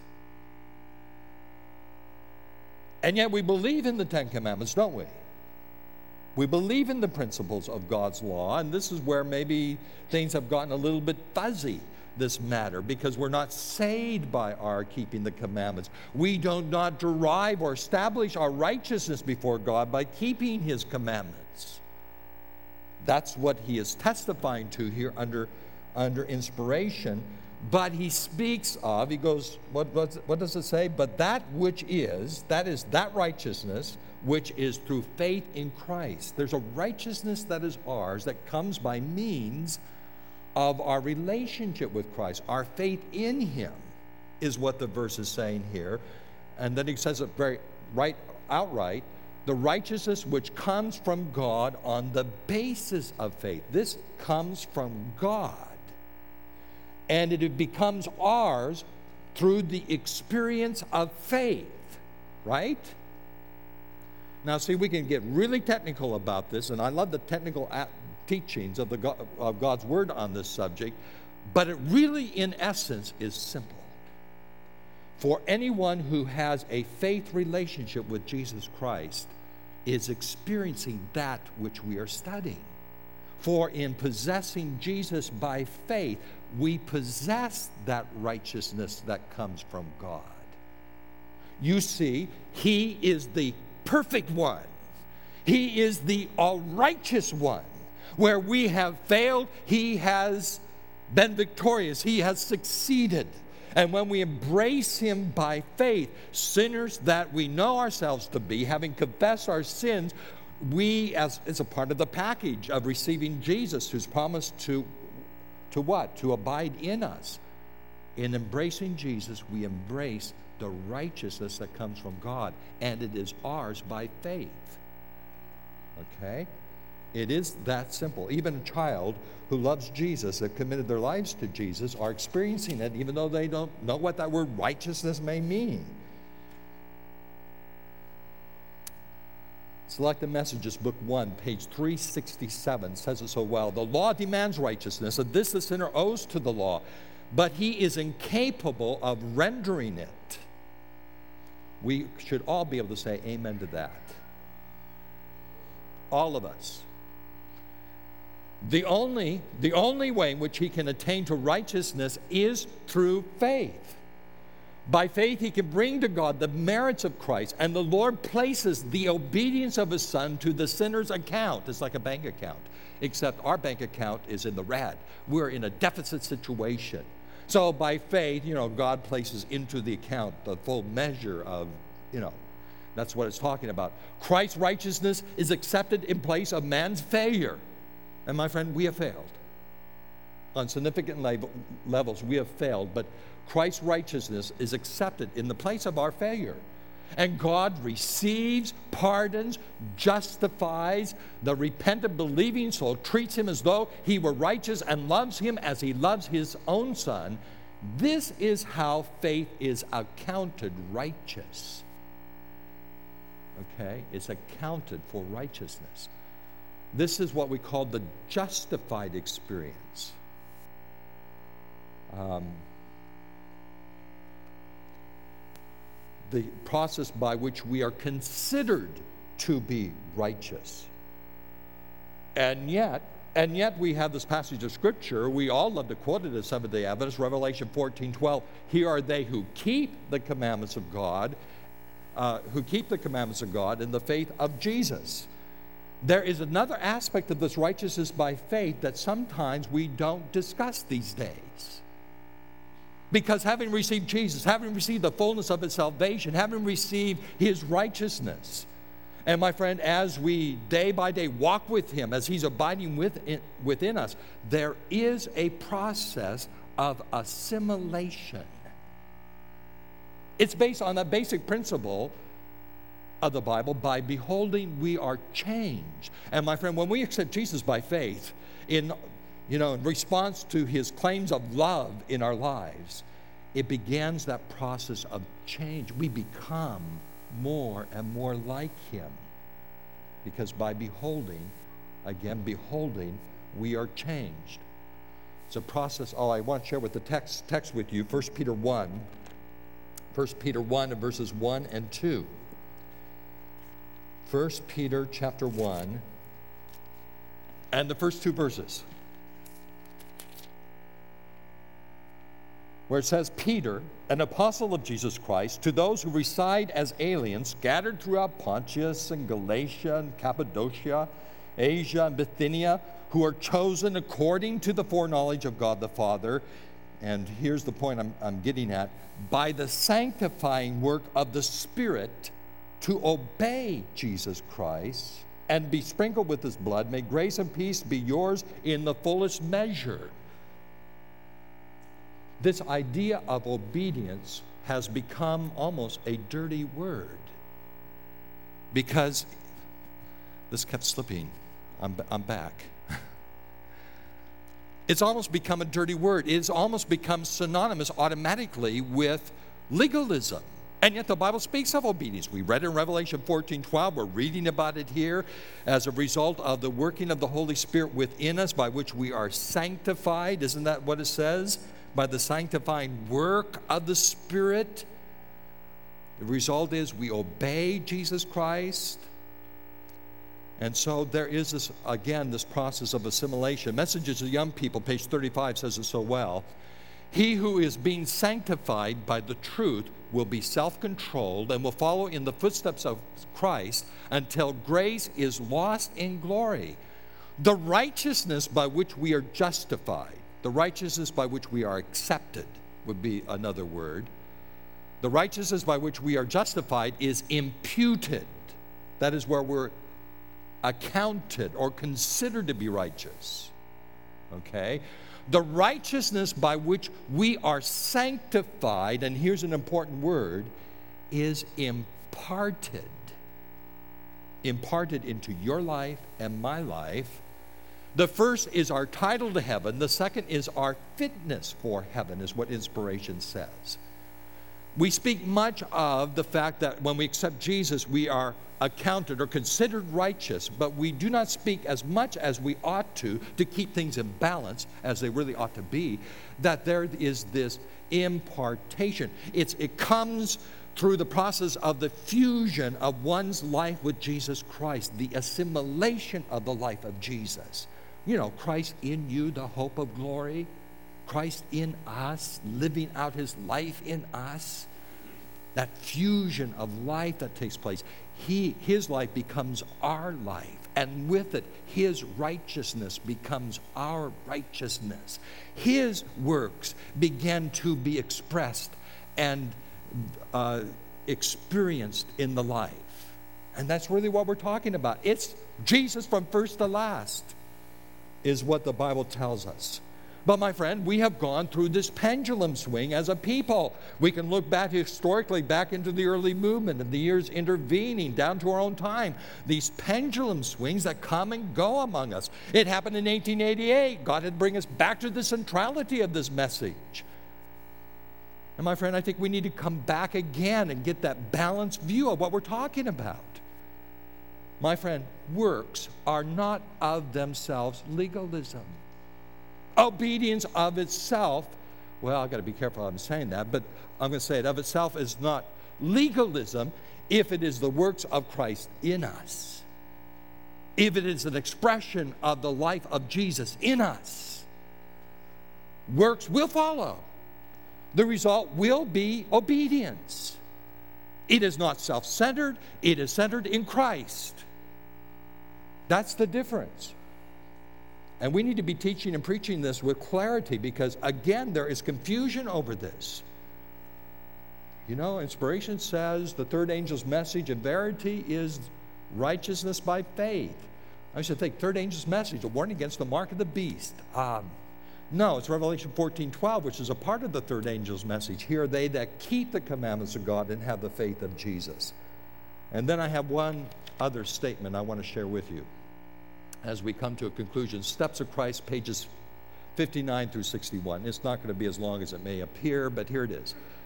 And yet we believe in the Ten Commandments, don't we? We believe in the principles of God's law, and this is where maybe things have gotten a little bit fuzzy, this matter, because we're not saved by our keeping the commandments. We do not derive or establish our righteousness before God by keeping his commandments. That's what he is testifying to here under, under inspiration. But he speaks of, he goes, what, what, what does it say? But that which is, that is that righteousness which is through faith in Christ. There's a righteousness that is ours that comes by means of our relationship with Christ. Our faith in him is what the verse is saying here. And then he says it very right outright, the righteousness which comes from God on the basis of faith. This comes from God. And it becomes ours through the experience of faith, right? Now, see, we can get really technical about this, and I love the technical teachings of, the God, of God's Word on this subject, but it really, in essence, is simple. For anyone who has a faith relationship with Jesus Christ is experiencing that which we are studying. For in possessing Jesus by faith, we possess that righteousness that comes from God. You see, he is the perfect one. He is the all-righteous one. Where we have failed, he has been victorious. He has succeeded. And when we embrace him by faith, sinners that we know ourselves to be, having confessed our sins, we, as, as a part of the package of receiving Jesus, who's promised to, to what? To abide in us. In embracing Jesus, we embrace the righteousness that comes from God, and it is ours by faith. Okay? It is that simple. Even a child who loves Jesus, that committed their lives to Jesus, are experiencing it, even though they don't know what that word righteousness may mean. Selected Messages, Book one, page three sixty-seven, says it so well. The law demands righteousness, and this the sinner owes to the law, but he is incapable of rendering it. We should all be able to say amen to that. All of us. The only, the only way in which he can attain to righteousness is through faith. By faith, he can bring to God the merits of Christ, and the Lord places the obedience of his Son to the sinner's account. It's like a bank account, except our bank account is in the red. We're in a deficit situation. So by faith, you know, God places into the account the full measure of, you know, that's what it's talking about. Christ's righteousness is accepted in place of man's failure. And my friend, we have failed. On significant level, levels, we have failed, but Christ's righteousness is accepted in the place of our failure. And God receives, pardons, justifies the repentant, believing soul, treats him as though he were righteous, and loves him as he loves his own Son. This is how faith is accounted righteous. Okay? It's accounted for righteousness. This is what we call the justified experience. Um, the process by which we are considered to be righteous. And yet, and yet we have this passage of Scripture, we all love to quote it as Seventh-day Adventists, Revelation fourteen twelve. Here are they who keep the commandments of God, uh, who keep the commandments of God in the faith of Jesus. There is another aspect of this righteousness by faith that sometimes we don't discuss these days. Because having received Jesus, having received the fullness of his salvation, having received his righteousness, and my friend, as we day by day walk with him, as he's abiding within, within us, there is a process of assimilation. It's based on that basic principle of the Bible. By beholding, we are changed. And my friend, when we accept Jesus by faith, in you know, in response to his claims of love in our lives, it begins that process of change. We become more and more like him. Because by beholding, again, beholding, we are changed. It's a process. Oh, I want to share with the text, text with you, First Peter one. First Peter one and verses one and two. First Peter chapter one and the first two verses. Where it says, Peter, an apostle of Jesus Christ, to those who reside as aliens, scattered throughout Pontus and Galatia and Cappadocia, Asia and Bithynia, who are chosen according to the foreknowledge of God the Father. And here's the point I'm, I'm getting at. By the sanctifying work of the Spirit to obey Jesus Christ and be sprinkled with his blood, may grace and peace be yours in the fullest measure. This idea of obedience has become almost a dirty word because this kept slipping. I'm, I'm back. It's almost become a dirty word. It's almost become synonymous automatically with legalism. And yet the Bible speaks of obedience. We read it in Revelation fourteen twelve. We're reading about it here as a result of the working of the Holy Spirit within us by which we are sanctified. Isn't that what it says? By the sanctifying work of the Spirit. The result is we obey Jesus Christ. And so there is this, again, this process of assimilation. Messages to Young People, page thirty-five, says it so well. He who is being sanctified by the truth will be self-controlled and will follow in the footsteps of Christ until grace is lost in glory. The righteousness by which we are justified, the righteousness by which we are accepted would be another word. The righteousness by which we are justified is imputed. That is where we're accounted or considered to be righteous. Okay? The righteousness by which we are sanctified, and here's an important word, is imparted. Imparted into your life and my life. The first is our title to heaven. The second is our fitness for heaven, is what inspiration says. We speak much of the fact that when we accept Jesus, we are accounted or considered righteous, but we do not speak as much as we ought to to keep things in balance as they really ought to be, that there is this impartation. It's, it comes through the process of the fusion of one's life with Jesus Christ, the assimilation of the life of Jesus. You know, Christ in you, the hope of glory. Christ in us, living out his life in us. That fusion of life that takes place. He, his life becomes our life. And with it, his righteousness becomes our righteousness. His works begin to be expressed and uh, experienced in the life. And that's really what we're talking about. It's Jesus from first to last, is what the Bible tells us. But my friend, we have gone through this pendulum swing as a people. We can look back historically back into the early movement and the years intervening down to our own time. These pendulum swings that come and go among us. It happened in eighteen eighty-eight. God had to bring us back to the centrality of this message. And my friend, I think we need to come back again and get that balanced view of what we're talking about. My friend, works are not of themselves legalism. Obedience of itself, well, I've got to be careful how I'm saying that, but I'm going to say it of itself is not legalism if it is the works of Christ in us. If it is an expression of the life of Jesus in us, works will follow. The result will be obedience. It is not self-centered, it is centered in Christ. That's the difference. And we need to be teaching and preaching this with clarity because, again, there is confusion over this. You know, inspiration says the third angel's message in verity is righteousness by faith. I should think third angel's message, a warning against the mark of the beast. Um, no, it's Revelation fourteen twelve, which is a part of the third angel's message. Here are they that keep the commandments of God and have the faith of Jesus. And then I have one other statement I want to share with you as we come to a conclusion. Steps of Christ, pages fifty-nine through sixty-one. It's not going to be as long as it may appear, but here it is.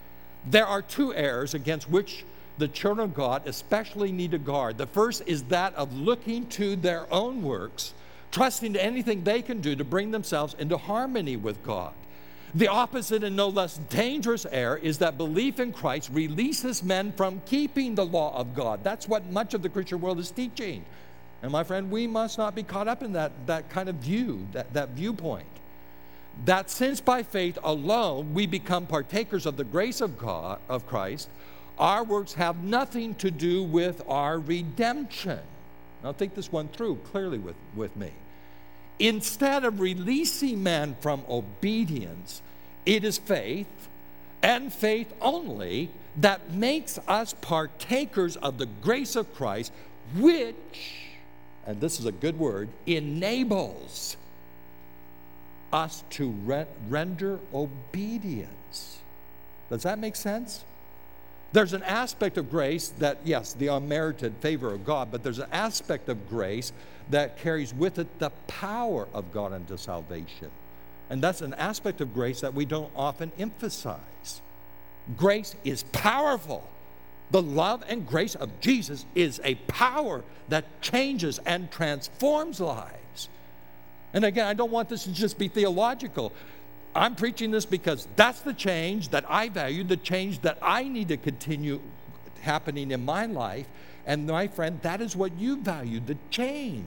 There are two errors against which the children of God especially need to guard. The first is that of looking to their own works, trusting to anything they can do to bring themselves into harmony with God. The opposite and no less dangerous error is that belief in Christ releases men from keeping the law of God. That's what much of the Christian world is teaching. And my friend, we must not be caught up in that, that kind of view, that, that viewpoint. That since by faith alone we become partakers of the grace of God, of Christ, our works have nothing to do with our redemption. Now think this one through clearly with, with me. Instead of releasing man from obedience, it is faith, and faith only, that makes us partakers of the grace of Christ, which, and this is a good word, enables us to re- render obedience. Does that make sense? There's an aspect of grace that, yes, the unmerited favor of God, but there's an aspect of grace that carries with it the power of God unto salvation. And that's an aspect of grace that we don't often emphasize. Grace is powerful. The love and grace of Jesus is a power that changes and transforms lives. And again, I don't want this to just be theological. I'm preaching this because that's the change that I value, the change that I need to continue happening in my life. And my friend, that is what you value, the change.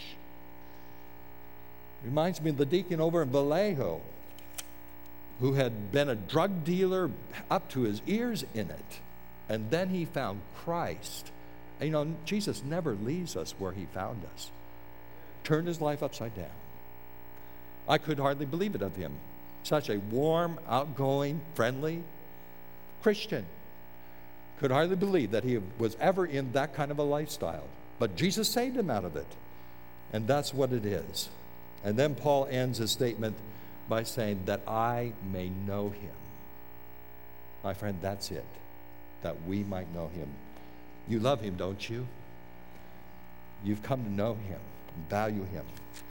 Reminds me of the deacon over in Vallejo who had been a drug dealer up to his ears in it. And then he found Christ. And, you know, Jesus never leaves us where he found us. Turned his life upside down. I could hardly believe it of him. Such a warm, outgoing, friendly Christian. Could hardly believe that he was ever in that kind of a lifestyle. But Jesus saved him out of it. And that's what it is. And then Paul ends his statement by saying, that I may know him. My friend, that's it. That we might know him. You love him, don't you? You've come to know him, value him.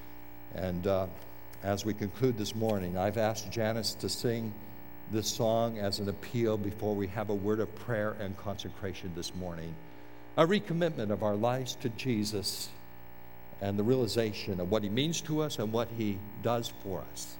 And uh, as we conclude this morning, I've asked Janice to sing this song as an appeal before we have a word of prayer and consecration this morning. A recommitment of our lives to Jesus and the realization of what he means to us and what he does for us.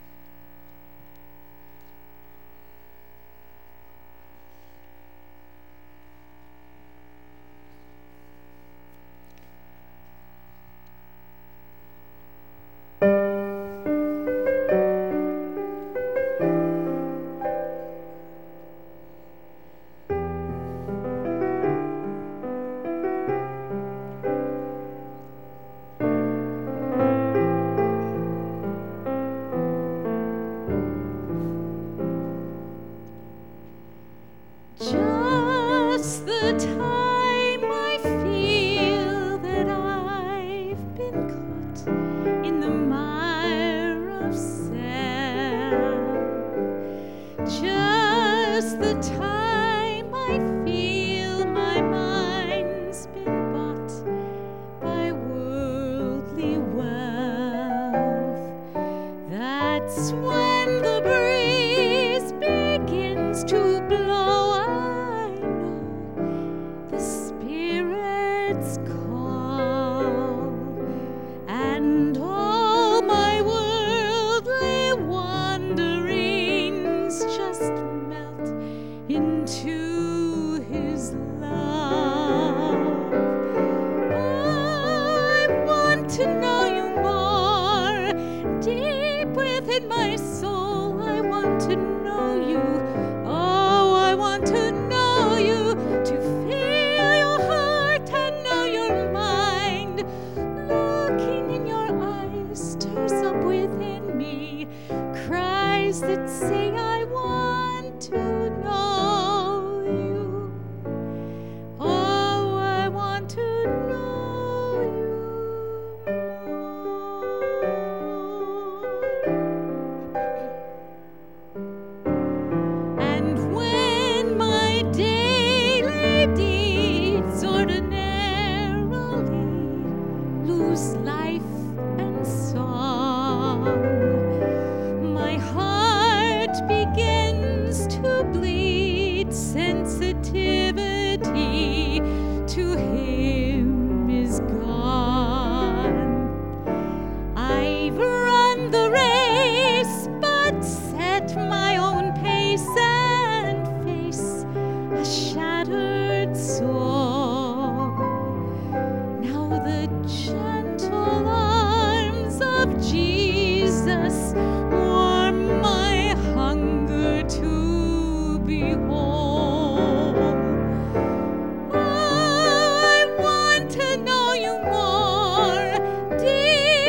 Say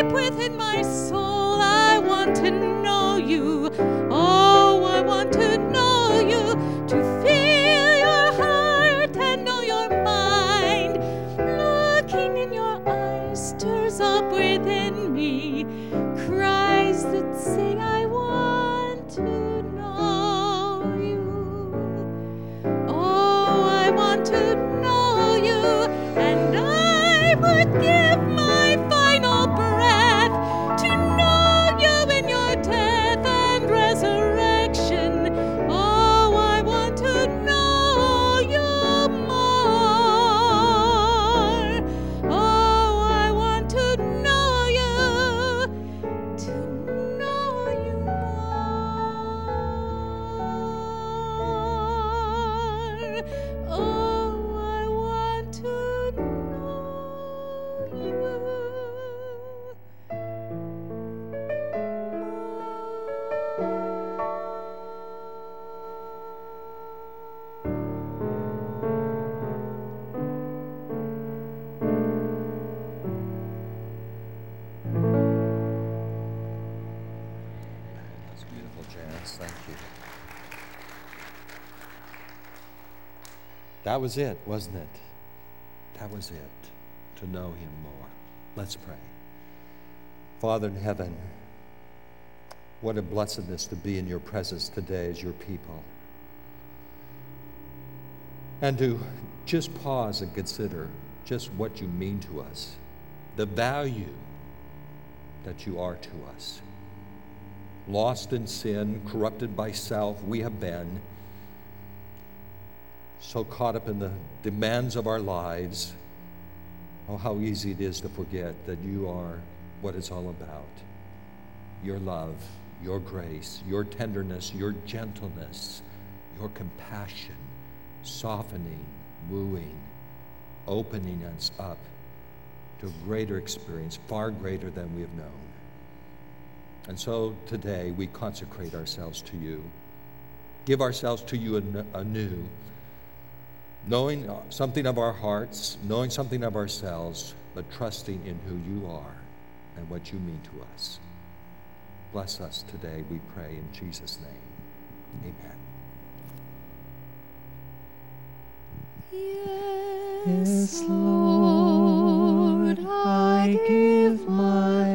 deep within my soul, I want to know you. Oh, I want to know you, to feel your heart and know your mind. Looking in your eyes stirs up within me cries that sing, I want to know you. Oh, I want to know you, and I would give my final breath to know you in your death and resurrection. Oh, I want to know you more. Oh, I want to know you, to know you more. Oh, I want to know you That's beautiful, Janice. Thank you. That was it, wasn't it? That was it, to know him more. Let's pray. Father in heaven, what a blessedness to be in your presence today as your people. And to just pause and consider just what you mean to us, the value that you are to us. Lost in sin, corrupted by self, we have been so caught up in the demands of our lives. Oh, how easy it is to forget that you are what it's all about. Your love, your grace, your tenderness, your gentleness, your compassion, softening, wooing, opening us up to a greater experience, far greater than we have known. And so today we consecrate ourselves to you, give ourselves to you an- anew, knowing something of our hearts, knowing something of ourselves, but trusting in who you are and what you mean to us. Bless us today, we pray in Jesus' name. Amen. Yes, Lord, I give my